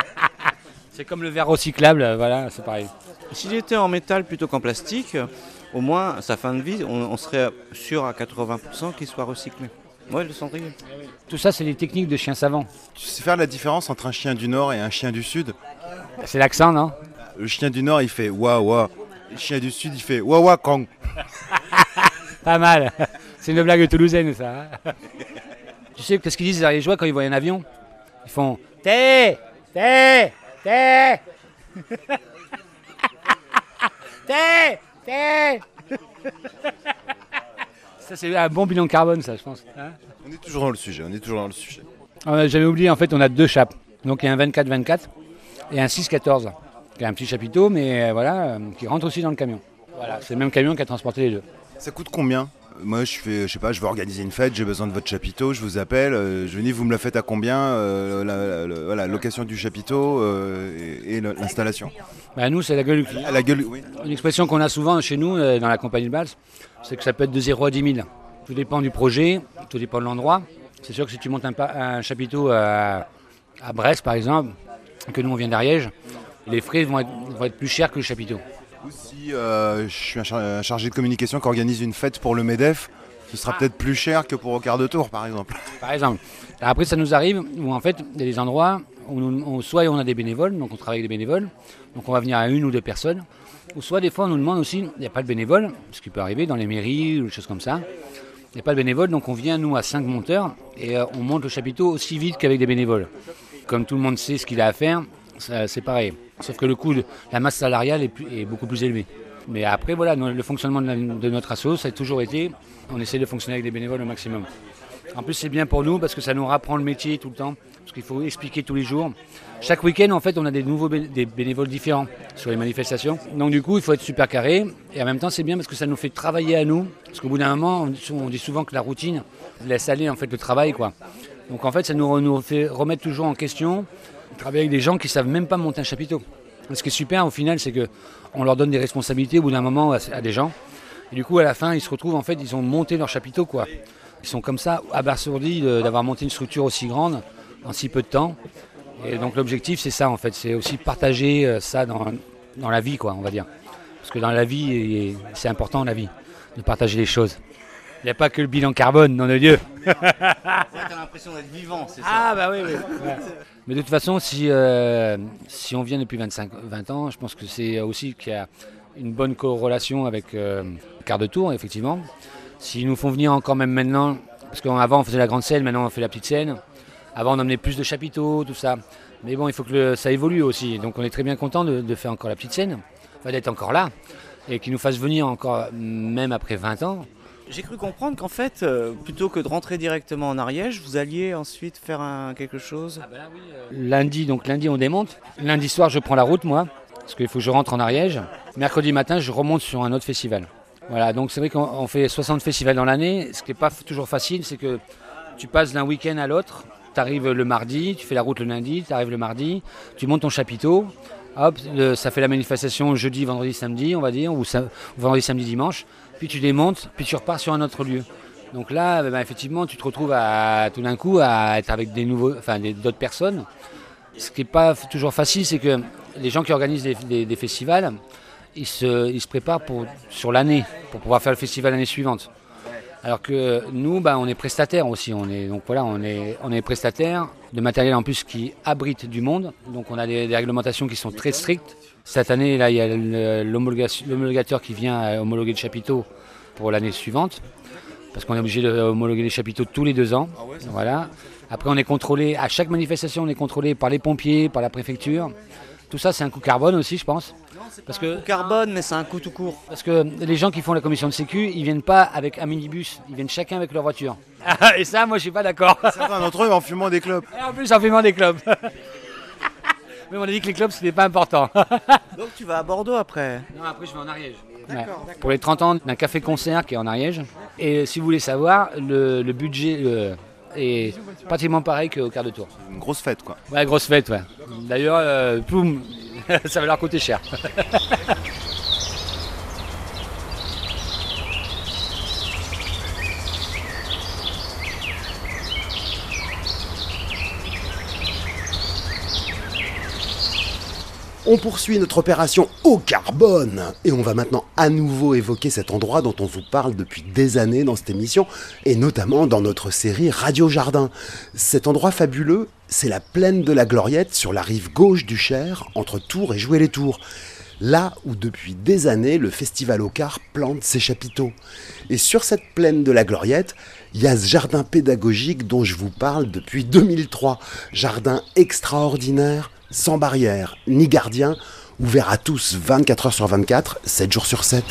C'est comme le verre recyclable, voilà, c'est pareil. S'il était en métal plutôt qu'en plastique, au moins, sa fin de vie, on serait sûr à 80% qu'il soit recyclé. Ouais, le cendrier. Tout ça, c'est des techniques de chiens savants. Tu sais faire la différence entre un chien du Nord et un chien du Sud? C'est l'accent, non? Le chien du Nord, il fait wa wa. Le chien du Sud, il fait wa wa kong. Pas mal. C'est une blague toulousaine, ça. Tu sais qu'est-ce qu'ils disent les Ariégeois quand ils voient un avion? Ils font té, té, té, té, té. Ça, c'est un bon bilan carbone, ça, je pense. Hein? On est toujours dans le sujet, J'avais oublié, en fait, on a 2 chapes. Donc, il y a un 24-24 et un 6-14. Qui a un petit chapiteau, mais voilà, qui rentre aussi dans le camion. Voilà, c'est le même camion qui a transporté les deux. Ça coûte combien? Moi, je veux organiser une fête, j'ai besoin de votre chapiteau, je vous appelle, je dis, vous me la faites à combien, la location du chapiteau et l'installation? Bah, nous, c'est la gueule du client. La gueule, oui. Une expression qu'on a souvent chez nous, dans la compagnie de Bals, c'est que ça peut être de 0 à 10 000. Tout dépend du projet, tout dépend de l'endroit. C'est sûr que si tu montes un chapiteau à Brest, par exemple, que nous, on vient d'Ariège, les frais vont être plus chers que le chapiteau. Ou si je suis un chargé de communication qui organise une fête pour le MEDEF, ce sera peut-être plus cher que pour au quart de tour, par exemple. Par exemple. Après, ça nous arrive où en fait, il y a des endroits où soit on a des bénévoles, donc on travaille avec des bénévoles, donc on va venir à 1 ou 2 personnes, ou soit des fois on nous demande aussi, il n'y a pas de bénévoles, ce qui peut arriver dans les mairies ou des choses comme ça. Il n'y a pas de bénévoles, donc on vient nous à 5 monteurs et on monte le chapiteau aussi vite qu'avec des bénévoles. Comme tout le monde sait ce qu'il a à faire, c'est pareil. Sauf que le coût de la masse salariale est beaucoup plus élevé. Mais après, voilà, le fonctionnement de notre asso, ça a toujours été, on essaie de fonctionner avec des bénévoles au maximum. En plus, c'est bien pour nous parce que ça nous rapprend le métier tout le temps, parce qu'il faut expliquer tous les jours. Chaque week-end, en fait, on a des bénévoles différents sur les manifestations. Donc du coup, il faut être super carré. Et en même temps, c'est bien parce que ça nous fait travailler à nous. Parce qu'au bout d'un moment, on dit souvent que la routine laisse aller en fait le travail, quoi. Donc en fait, ça nous fait remettre toujours en question, travailler avec des gens qui ne savent même pas monter un chapiteau. Ce qui est super au final, c'est qu'on leur donne des responsabilités au bout d'un moment à des gens. Et du coup, à la fin, ils se retrouvent, en fait, ils ont monté leur chapiteau, quoi. Ils sont comme ça, abasourdis d'avoir monté une structure aussi grande en si peu de temps. Et donc l'objectif, c'est ça, en fait. C'est aussi partager ça dans la vie, quoi, on va dire. Parce que dans la vie, c'est important, la vie, de partager les choses. Il n'y a pas que le bilan carbone, nom de Dieu. Ouais, t'as l'impression d'être vivant, c'est ça. Ah bah oui, oui. Ouais. Mais de toute façon, si on vient depuis 20 ans, je pense que c'est aussi qu'il y a une bonne corrélation avec le quart de tour, effectivement. S'ils nous font venir encore même maintenant, parce qu'avant on faisait la grande scène, maintenant on fait la petite scène. Avant on emmenait plus de chapiteaux, tout ça. Mais bon, il faut que ça évolue aussi. Donc on est très bien content de faire encore la petite scène, enfin, d'être encore là, et qu'ils nous fassent venir encore, même après 20 ans. J'ai cru comprendre qu'en fait, plutôt que de rentrer directement en Ariège, vous alliez ensuite faire quelque chose. Ah ben là, oui, lundi on démonte. Lundi soir, je prends la route, moi, parce qu'il faut que je rentre en Ariège. Mercredi matin, je remonte sur un autre festival. Voilà, donc c'est vrai qu'on fait 60 festivals dans l'année. Ce qui n'est pas toujours facile, c'est que tu passes d'un week-end à l'autre. Tu arrives le mardi, tu fais la route le lundi, tu arrives le mardi, tu montes ton chapiteau. Hop, ça fait la manifestation jeudi, vendredi, samedi, on va dire, ou vendredi, samedi, dimanche. Puis tu démontes, puis tu repars sur un autre lieu. Donc là, effectivement, tu te retrouves tout d'un coup à être avec d'autres personnes. Ce qui n'est pas toujours facile, c'est que les gens qui organisent des festivals, ils se préparent sur l'année, pour pouvoir faire le festival l'année suivante. Alors que nous, on est prestataires aussi. On est prestataires de matériel en plus qui abrite du monde. Donc on a des réglementations qui sont très strictes. Cette année, là, il y a l'homologateur qui vient homologuer le chapiteau pour l'année suivante. Parce qu'on est obligé d'homologuer les chapiteaux tous les 2 ans. Voilà. Après, on est contrôlé, à chaque manifestation, on est contrôlé par les pompiers, par la préfecture. Tout ça, c'est un coût carbone aussi, je pense. Parce que carbone, mais c'est un coût tout court. Parce que les gens qui font la commission de sécu, ils viennent pas avec un minibus, ils viennent chacun avec leur voiture. Et ça, moi, je suis pas d'accord. Certains d'entre eux en fumant des clopes. Et en plus, en fumant des clopes. Mais on a dit que les clopes, c'était pas important. Donc tu vas à Bordeaux après? Non, après je vais en Ariège. D'accord. Pour les 30 ans d'un café-concert qui est en Ariège. Et si vous voulez savoir, le budget est pratiquement pareil qu'au quart de tour. Une grosse fête, quoi. Ouais, grosse fête, ouais. D'ailleurs, poum, ça va leur coûter cher. On poursuit notre opération au carbone et on va maintenant à nouveau évoquer cet endroit dont on vous parle depuis des années dans cette émission et notamment dans notre série Radio Jardin. Cet endroit fabuleux, c'est la plaine de la Gloriette sur la rive gauche du Cher, entre Tours et Joué-les-Tours. Là où depuis des années, le festival Ocar plante ses chapiteaux. Et sur cette plaine de la Gloriette, il y a ce jardin pédagogique dont je vous parle depuis 2003. Jardin extraordinaire, sans barrière, ni gardien, ouvert à tous 24 heures sur 24, 7 jours sur 7.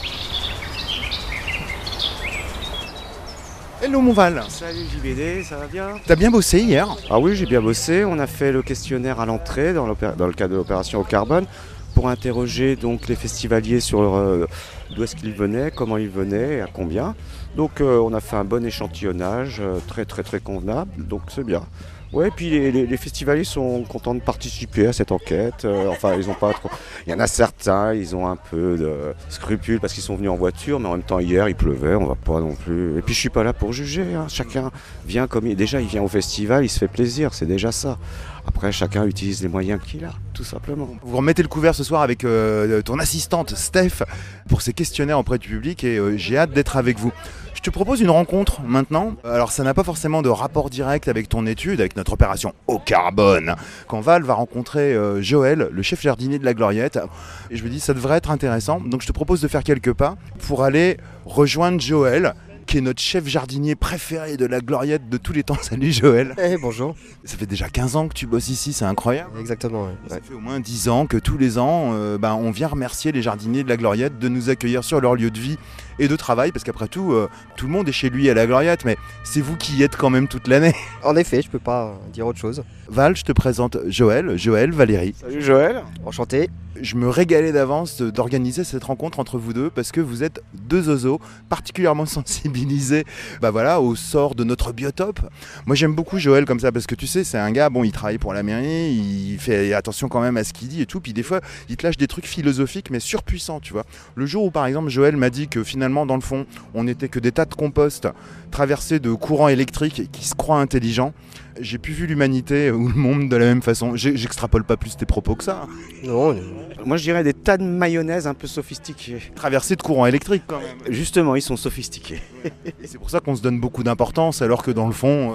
Hello mon Val. Salut JBD, ça va bien? T'as bien bossé hier? Ah oui, j'ai bien bossé. On a fait le questionnaire à l'entrée dans le cadre de l'opération au carbone pour interroger donc les festivaliers sur d'où est-ce qu'ils venaient, comment ils venaient et à combien. Donc on a fait un bon échantillonnage, très très très convenable, donc c'est bien. Ouais, puis les festivaliers sont contents de participer à cette enquête. Enfin, ils ont pas trop. Il y en a certains, ils ont un peu de scrupules parce qu'ils sont venus en voiture, mais en même temps hier il pleuvait, on va pas non plus. Et puis je suis pas là pour juger. Hein. Chacun vient comme il vient au festival, il se fait plaisir, c'est déjà ça. Après, chacun utilise les moyens qu'il a, tout simplement. Vous remettez le couvert ce soir avec ton assistante Steph pour ces questionnaires auprès du public et j'ai hâte d'être avec vous. Je te propose une rencontre maintenant. Alors ça n'a pas forcément de rapport direct avec ton étude, avec notre opération au carbone. Quand Val va rencontrer Joël, le chef jardinier de la Gloriette, et je me dis ça devrait être intéressant. Donc je te propose de faire quelques pas pour aller rejoindre Joël, qui est notre chef jardinier préféré de la Gloriette de tous les temps. Salut Joël. Bonjour. Ça fait déjà 15 ans que tu bosses ici, c'est incroyable. Exactement, oui. Ça fait au moins 10 ans que tous les ans, on vient remercier les jardiniers de la Gloriette de nous accueillir sur leur lieu de vie et de travail, parce qu'après tout, tout le monde est chez lui à la Gloriette, mais c'est vous qui y êtes quand même toute l'année. En effet, je peux pas dire autre chose. Val, je te présente Joël, Valérie. Salut Joël. Enchanté. Je me régalais d'avance d'organiser cette rencontre entre vous deux parce que vous êtes deux oiseaux particulièrement sensibilisés au sort de notre biotope. Moi j'aime beaucoup Joël comme ça parce que tu sais c'est un gars, il travaille pour la mairie, il fait attention quand même à ce qu'il dit et tout, puis des fois il te lâche des trucs philosophiques mais surpuissants, tu vois. Le jour où par exemple Joël m'a dit que finalement dans le fond on n'était que des tas de compost traversés de courants électriques qui se croient intelligents, j'ai plus vu l'humanité ou le monde de la même façon. J'extrapole pas plus tes propos que ça. Non. Moi je dirais des tas de mayonnaise un peu sophistiqués. Traversés de courants électriques quand même. Justement, ils sont sophistiqués. Et c'est pour ça qu'on se donne beaucoup d'importance alors que dans le fond...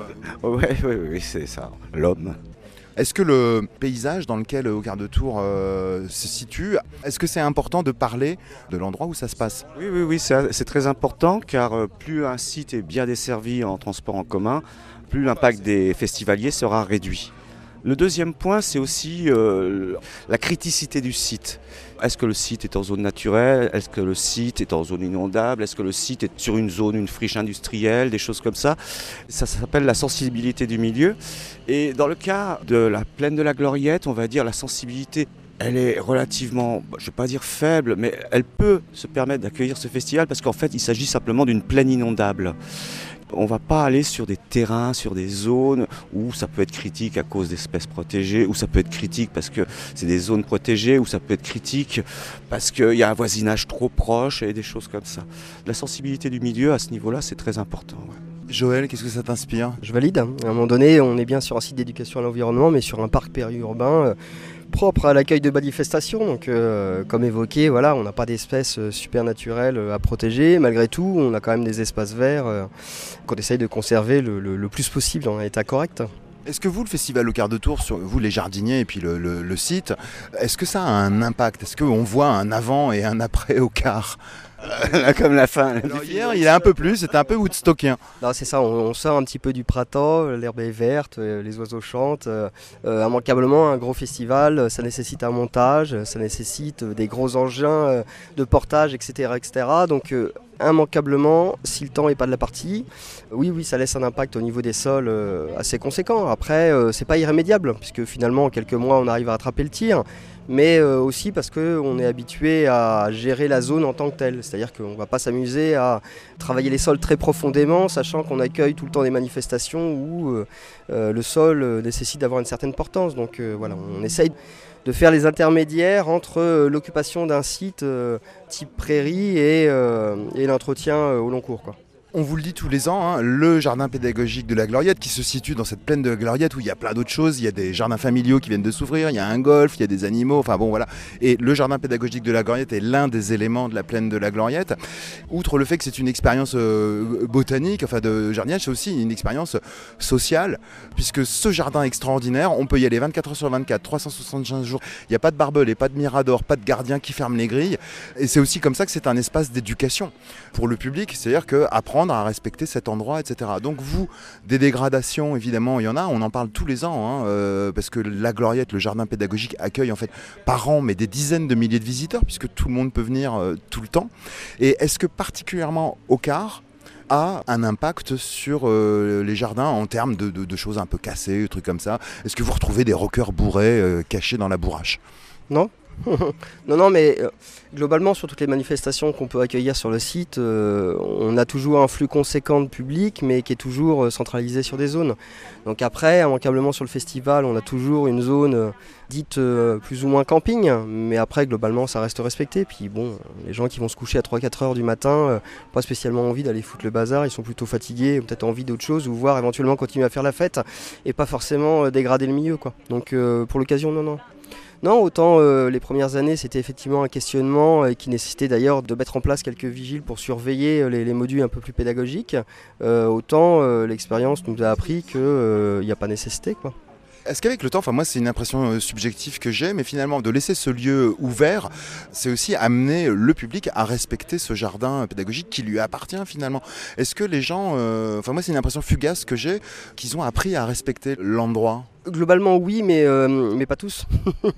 Oui, c'est ça, l'homme. Est-ce que le paysage dans lequel Au Quart de Tour se situe, est-ce que c'est important de parler de l'endroit où ça se passe? Oui, c'est très important car plus un site est bien desservi en transport en commun, plus l'impact des festivaliers sera réduit. Le deuxième point, c'est aussi la criticité du site. Est-ce que le site est en zone naturelle? Est-ce que le site est en zone inondable? Est-ce que le site est sur une zone, une friche industrielle? Des choses comme ça. Ça s'appelle la sensibilité du milieu. Et dans le cas de la plaine de la Gloriette, on va dire la sensibilité, elle est relativement, je ne vais pas dire faible, mais elle peut se permettre d'accueillir ce festival parce qu'en fait, il s'agit simplement d'une plaine inondable. On ne va pas aller sur des terrains, sur des zones où ça peut être critique à cause d'espèces protégées, où ça peut être critique parce que c'est des zones protégées, où ça peut être critique parce qu'il y a un voisinage trop proche et des choses comme ça. La sensibilité du milieu à ce niveau-là, c'est très important. Ouais. Joël, qu'est-ce que ça t'inspire? Je valide. À un moment donné, on est bien sur un site d'éducation à l'environnement, mais sur un parc périurbain propre à l'accueil de manifestations. Donc, comme évoqué, on n'a pas d'espèces super naturelles à protéger. Malgré tout, on a quand même des espaces verts qu'on essaye de conserver le plus possible en état correct. Est-ce que vous, le festival Au Quart de Tour, sur vous les jardiniers et puis le site, est-ce que ça a un impact? Est-ce qu'on voit un avant et un après au quart? Comme la fin. Alors hier, il est un peu plus, c'était un peu woodstockien. Non, c'est ça, on sort un petit peu du printemps, l'herbe est verte, les oiseaux chantent. Immanquablement, un gros festival, ça nécessite un montage, ça nécessite des gros engins de portage, etc. Donc, immanquablement, si le temps n'est pas de la partie, oui, ça laisse un impact au niveau des sols assez conséquent. Après, c'est pas irrémédiable, puisque finalement, en quelques mois, on arrive à rattraper le tir. Mais aussi parce qu'on est habitué à gérer la zone en tant que telle. C'est-à-dire qu'on ne va pas s'amuser à travailler les sols très profondément, sachant qu'on accueille tout le temps des manifestations où le sol nécessite d'avoir une certaine portance. Donc on essaye de faire les intermédiaires entre l'occupation d'un site type prairie et l'entretien au long cours, quoi. On vous le dit tous les ans, hein, le jardin pédagogique de la Gloriette qui se situe dans cette plaine de Gloriette où il y a plein d'autres choses, il y a des jardins familiaux qui viennent de s'ouvrir, il y a un golf, il y a des animaux, enfin bon voilà. Et le jardin pédagogique de la Gloriette est l'un des éléments de la plaine de la Gloriette. Outre le fait que c'est une expérience botanique, enfin de jardinage, c'est aussi une expérience sociale, puisque ce jardin extraordinaire, on peut y aller 24 heures sur 24, 365 jours, il n'y a pas de barbelés, pas de mirador, pas de gardien qui ferme les grilles. Et c'est aussi comme ça que c'est un espace d'éducation pour le public, c'est-à-dire qu'apprendre à respecter cet endroit, etc. Donc vous, des dégradations, évidemment, il y en a, on en parle tous les ans, hein, parce que la Gloriette, le jardin pédagogique, accueille en fait par an mais des dizaines de milliers de visiteurs, puisque tout le monde peut venir tout le temps. Et est-ce que particulièrement Occar a un impact sur les jardins en termes de choses un peu cassées, des trucs comme ça? Est-ce que vous retrouvez des rockers bourrés cachés dans la bourrache? Non. Non, mais globalement, sur toutes les manifestations qu'on peut accueillir sur le site, on a toujours un flux conséquent de public, mais qui est toujours centralisé sur des zones. Donc après, immanquablement sur le festival, on a toujours une zone dite plus ou moins camping, mais après, globalement, ça reste respecté. Puis bon, les gens qui vont se coucher à 3-4 heures du matin, pas spécialement envie d'aller foutre le bazar, ils sont plutôt fatigués, peut-être envie d'autre chose, ou voire éventuellement continuer à faire la fête, et pas forcément dégrader le milieu, quoi. Donc pour l'occasion, non. Non, autant les premières années, c'était effectivement un questionnement qui nécessitait d'ailleurs de mettre en place quelques vigiles pour surveiller les modules un peu plus pédagogiques. Autant l'expérience nous a appris qu'il n'y a pas nécessité, quoi. Est-ce qu'avec le temps, enfin moi c'est une impression subjective que j'ai, mais finalement de laisser ce lieu ouvert, c'est aussi amener le public à respecter ce jardin pédagogique qui lui appartient finalement. Est-ce que les gens, enfin moi c'est une impression fugace que j'ai, qu'ils ont appris à respecter l'endroit? Globalement oui, mais pas tous.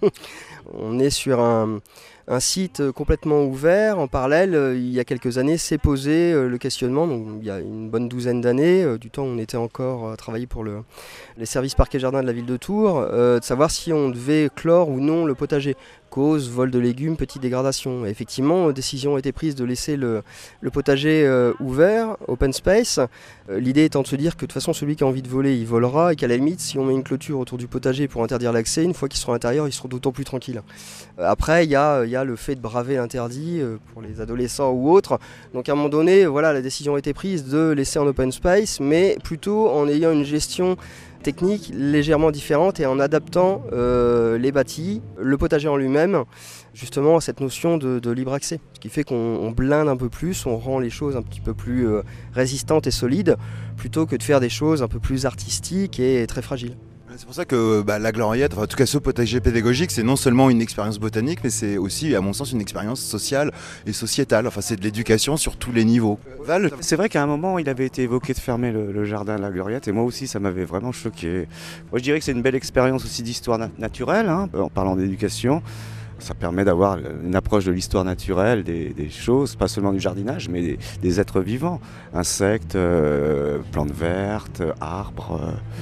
On est sur un site complètement ouvert. En parallèle, il y a quelques années, s'est posé le questionnement, donc il y a une bonne douzaine d'années, du temps où on était encore à travailler pour les services parquets jardins de la ville de Tours, de savoir si on devait clore ou non le potager. Cause, vol de légumes, petite dégradation. Et effectivement, décision a été prise de laisser le potager ouvert, open space. L'idée étant de se dire que de toute façon, celui qui a envie de voler, il volera, et qu'à la limite, si on met une clôture autour du potager pour interdire l'accès, une fois qu'ils seront à l'intérieur, ils seront d'autant plus tranquilles. Après, il y a le fait de braver l'interdit pour les adolescents ou autres. Donc à un moment donné, voilà, la décision a été prise de laisser en open space, mais plutôt en ayant une gestion technique légèrement différente et en adaptant les bâtis, le potager en lui-même, justement à cette notion de libre accès. Ce qui fait qu'on blinde un peu plus, on rend les choses un petit peu plus résistantes et solides, plutôt que de faire des choses un peu plus artistiques et très fragiles. C'est pour ça que la Gloriette, enfin, en tout cas ce potager pédagogique, c'est non seulement une expérience botanique, mais c'est aussi, à mon sens, une expérience sociale et sociétale. Enfin, c'est de l'éducation sur tous les niveaux. Val, c'est vrai qu'à un moment, il avait été évoqué de fermer le jardin de la Gloriette, et moi aussi, ça m'avait vraiment choqué. Moi, je dirais que c'est une belle expérience aussi d'histoire naturelle, hein, en parlant d'éducation. Ça permet d'avoir une approche de l'histoire naturelle, des choses, pas seulement du jardinage, mais des êtres vivants, insectes, plantes vertes, arbres.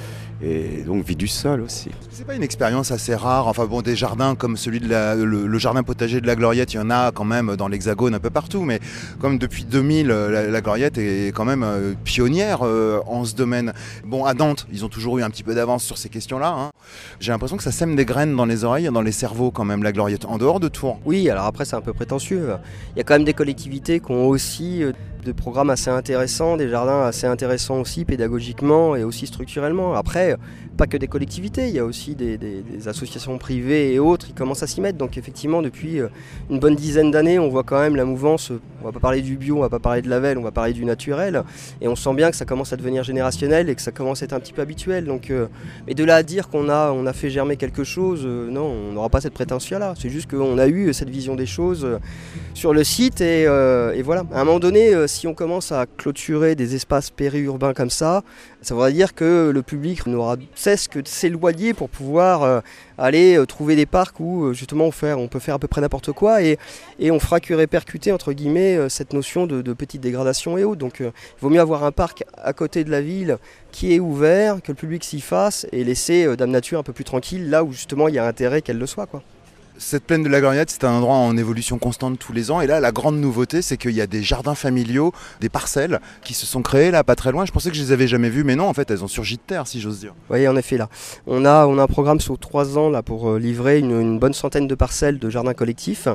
Et donc vie du sol aussi. C'est pas une expérience assez rare, enfin bon, des jardins comme celui de le jardin potager de la Gloriette, il y en a quand même dans l'Hexagone un peu partout, mais comme depuis 2000, la Gloriette est quand même pionnière en ce domaine. Bon, à Nantes, ils ont toujours eu un petit peu d'avance sur ces questions-là, hein. J'ai l'impression que ça sème des graines dans les oreilles, dans les cerveaux quand même, la Gloriette, en dehors de Tours. Oui, alors après c'est un peu prétentieux. Il y a quand même des collectivités qui ont aussi des programmes assez intéressants, des jardins assez intéressants aussi pédagogiquement et aussi structurellement. Après, pas que des collectivités, il y a aussi des associations privées et autres qui commencent à s'y mettre. Donc effectivement, depuis une bonne dizaine d'années, on voit quand même la mouvance, on va pas parler du bio, on va pas parler de la velle, on va parler du naturel. Et on sent bien que ça commence à devenir générationnel et que ça commence à être un petit peu habituel. Donc, mais de là à dire qu'on a fait germer quelque chose, non, on n'aura pas cette prétention-là. C'est juste qu'on a eu cette vision des choses sur le site et voilà. À un moment donné, si on commence à clôturer des espaces périurbains comme ça voudrait dire que le public n'aura cesse que de s'éloigner pour pouvoir aller trouver des parcs où justement on peut faire à peu près n'importe quoi et on fera que répercuter entre guillemets cette notion de petite dégradation et autres. Donc il vaut mieux avoir un parc à côté de la ville qui est ouvert, que le public s'y fasse et laisser Dame Nature un peu plus tranquille là où justement il y a intérêt qu'elle le soit, quoi. Cette plaine de la Gloriette, c'est un endroit en évolution constante tous les ans. Et là, la grande nouveauté, c'est qu'il y a des jardins familiaux, des parcelles qui se sont créées là, pas très loin. Je pensais que je les avais jamais vues, mais non, en fait, elles ont surgi de terre, si j'ose dire. Oui, en effet, là. On a un programme sur 3 ans là, pour livrer une bonne centaine de parcelles de jardins collectifs.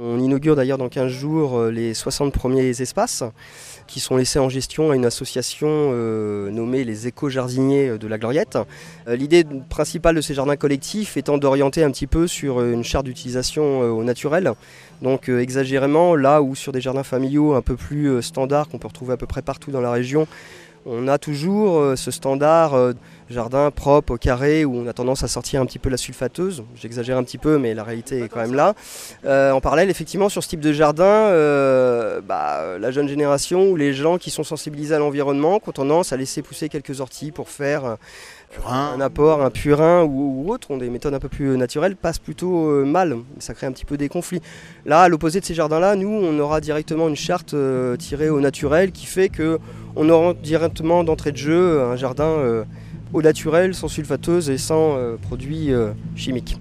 On inaugure d'ailleurs dans 15 jours les 60 premiers espaces qui sont laissés en gestion à une association nommée les éco-jardiniers de la Gloriette. L'idée principale de ces jardins collectifs étant d'orienter un petit peu sur une charte d'utilisation au naturel. Donc exagérément, là où sur des jardins familiaux un peu plus standards qu'on peut retrouver à peu près partout dans la région, on a toujours ce standard jardin propre, au carré, où on a tendance à sortir un petit peu la sulfateuse. J'exagère un petit peu, mais la réalité est quand même là. En parallèle, effectivement, sur ce type de jardin, la jeune génération ou les gens qui sont sensibilisés à l'environnement ont tendance à laisser pousser quelques orties pour faire un apport, un purin ou autre, ont des méthodes un peu plus naturelles, passent plutôt mal. Ça crée un petit peu des conflits. Là, à l'opposé de ces jardins-là, nous, on aura directement une charte tirée au naturel qui fait qu'on aura directement d'entrée de jeu un jardin au naturel, sans sulfateuse et sans produits chimiques.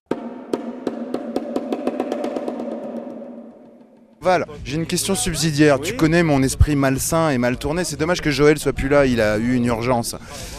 Val, j'ai une question subsidiaire. Oui. Tu connais mon esprit malsain et mal tourné. C'est dommage que Joël soit plus là, il a eu une urgence.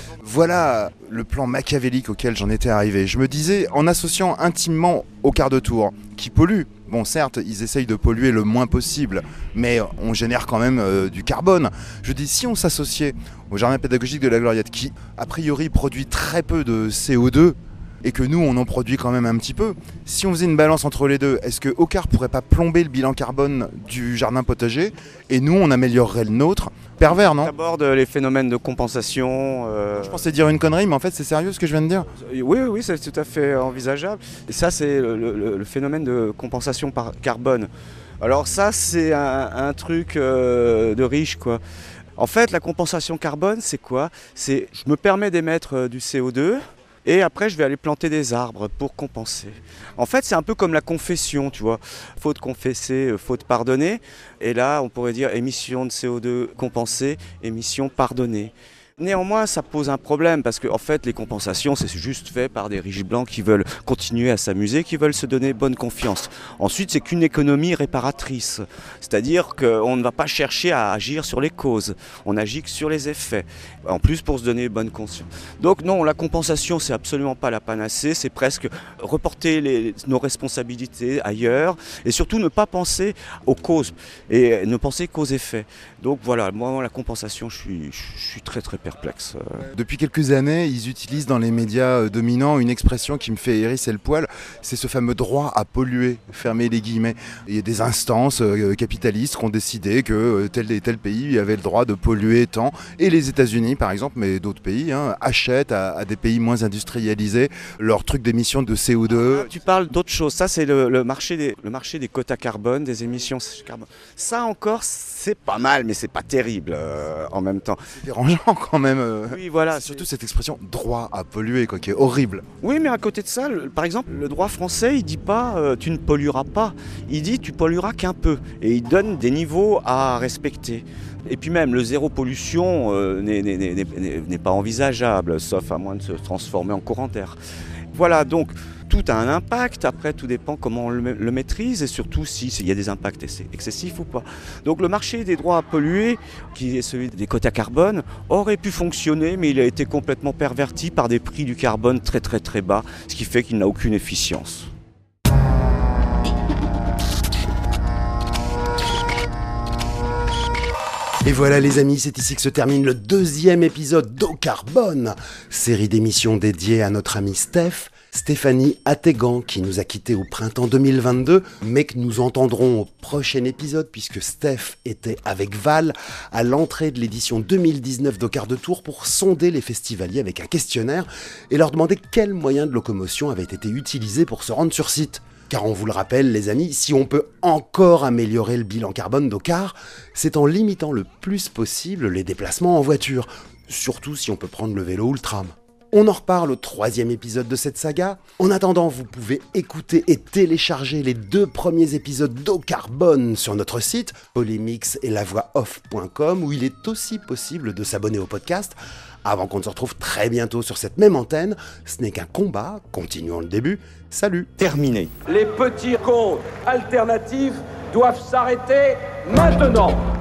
Voilà le plan machiavélique auquel j'en étais arrivé. Je me disais, en associant intimement au quart de tour, qui pollue, bon certes, ils essayent de polluer le moins possible, mais on génère quand même du carbone. Je dis, si on s'associait au jardin pédagogique de la Gloriette, qui a priori produit très peu de CO2, et que nous on en produit quand même un petit peu, si on faisait une balance entre les deux, est-ce que Ocar pourrait pas plomber le bilan carbone du jardin potager, et nous on améliorerait le nôtre? Pervers, non? T'abordes les phénomènes de compensation. Je pensais dire une connerie, mais en fait c'est sérieux ce que je viens de dire. Oui, c'est tout à fait envisageable. Et ça, c'est le phénomène de compensation par carbone. Alors ça, c'est un truc de riche, quoi. En fait, la compensation carbone, c'est quoi? C'est je me permets d'émettre du CO2 et après je vais aller planter des arbres pour compenser. En fait, c'est un peu comme la confession, tu vois. Faute confesser, faute pardonner. Et là, on pourrait dire émission de CO2 compensée, émission pardonnée. Néanmoins, ça pose un problème parce que en fait, les compensations, c'est juste fait par des riches blancs qui veulent continuer à s'amuser, qui veulent se donner bonne confiance. Ensuite, c'est qu'une économie réparatrice. C'est-à-dire qu'on ne va pas chercher à agir sur les causes, on agit que sur les effets. En plus, pour se donner bonne conscience. Donc non, la compensation, c'est absolument pas la panacée, c'est presque reporter nos responsabilités ailleurs et surtout ne pas penser aux causes et ne penser qu'aux effets. Donc voilà, moi, la compensation, je suis très perplexe. Depuis quelques années, ils utilisent dans les médias dominants une expression qui me fait hérisser le poil, c'est ce fameux droit à polluer, fermez les guillemets. Il y a des instances capitalistes qui ont décidé que tel et tel pays avait le droit de polluer tant, et les États-Unis par exemple, mais d'autres pays, achètent à des pays moins industrialisés leur truc d'émissions de CO2. Tu parles d'autre chose, ça c'est le marché des quotas carbone, des émissions carbone. Ça encore, c'est pas mal, mais c'est pas terrible en même temps. C'est dérangeant quand même. Oui, voilà. Surtout cette expression droit à polluer, quoi, qui est horrible. Oui, mais à côté de ça, par exemple, le droit français, il dit pas tu ne pollueras pas. Il dit tu pollueras qu'un peu. Et il donne des niveaux à respecter. Et puis même, le zéro pollution n'est pas envisageable, sauf à moins de se transformer en courant d'air. Voilà, donc tout a un impact, après tout dépend comment on le maîtrise et surtout s'il y a des impacts excessifs ou pas. Donc le marché des droits à polluer, qui est celui des quotas carbone, aurait pu fonctionner, mais il a été complètement perverti par des prix du carbone très très très bas, ce qui fait qu'il n'a aucune efficience. Et voilà les amis, c'est ici que se termine le 2e épisode d'Eau Carbone, série d'émissions dédiée à notre ami Stéphanie Attégan, qui nous a quittés au printemps 2022, mais que nous entendrons au prochain épisode, puisque Steph était avec Val à l'entrée de l'édition 2019 d'Au Quart de Tour pour sonder les festivaliers avec un questionnaire et leur demander quels moyens de locomotion avaient été utilisés pour se rendre sur site. Car on vous le rappelle les amis, si on peut encore améliorer le bilan carbone d'Ocar, c'est en limitant le plus possible les déplacements en voiture, surtout si on peut prendre le vélo ou le tram. On en reparle au 3e épisode de cette saga. En attendant, vous pouvez écouter et télécharger les 2 premiers épisodes d'Eau Carbone sur notre site, polémix et lavoixoff.com, où il est aussi possible de s'abonner au podcast. Avant qu'on ne se retrouve très bientôt sur cette même antenne, ce n'est qu'un combat, continuons le début, salut. Terminé. Les petits comptes alternatifs doivent s'arrêter maintenant.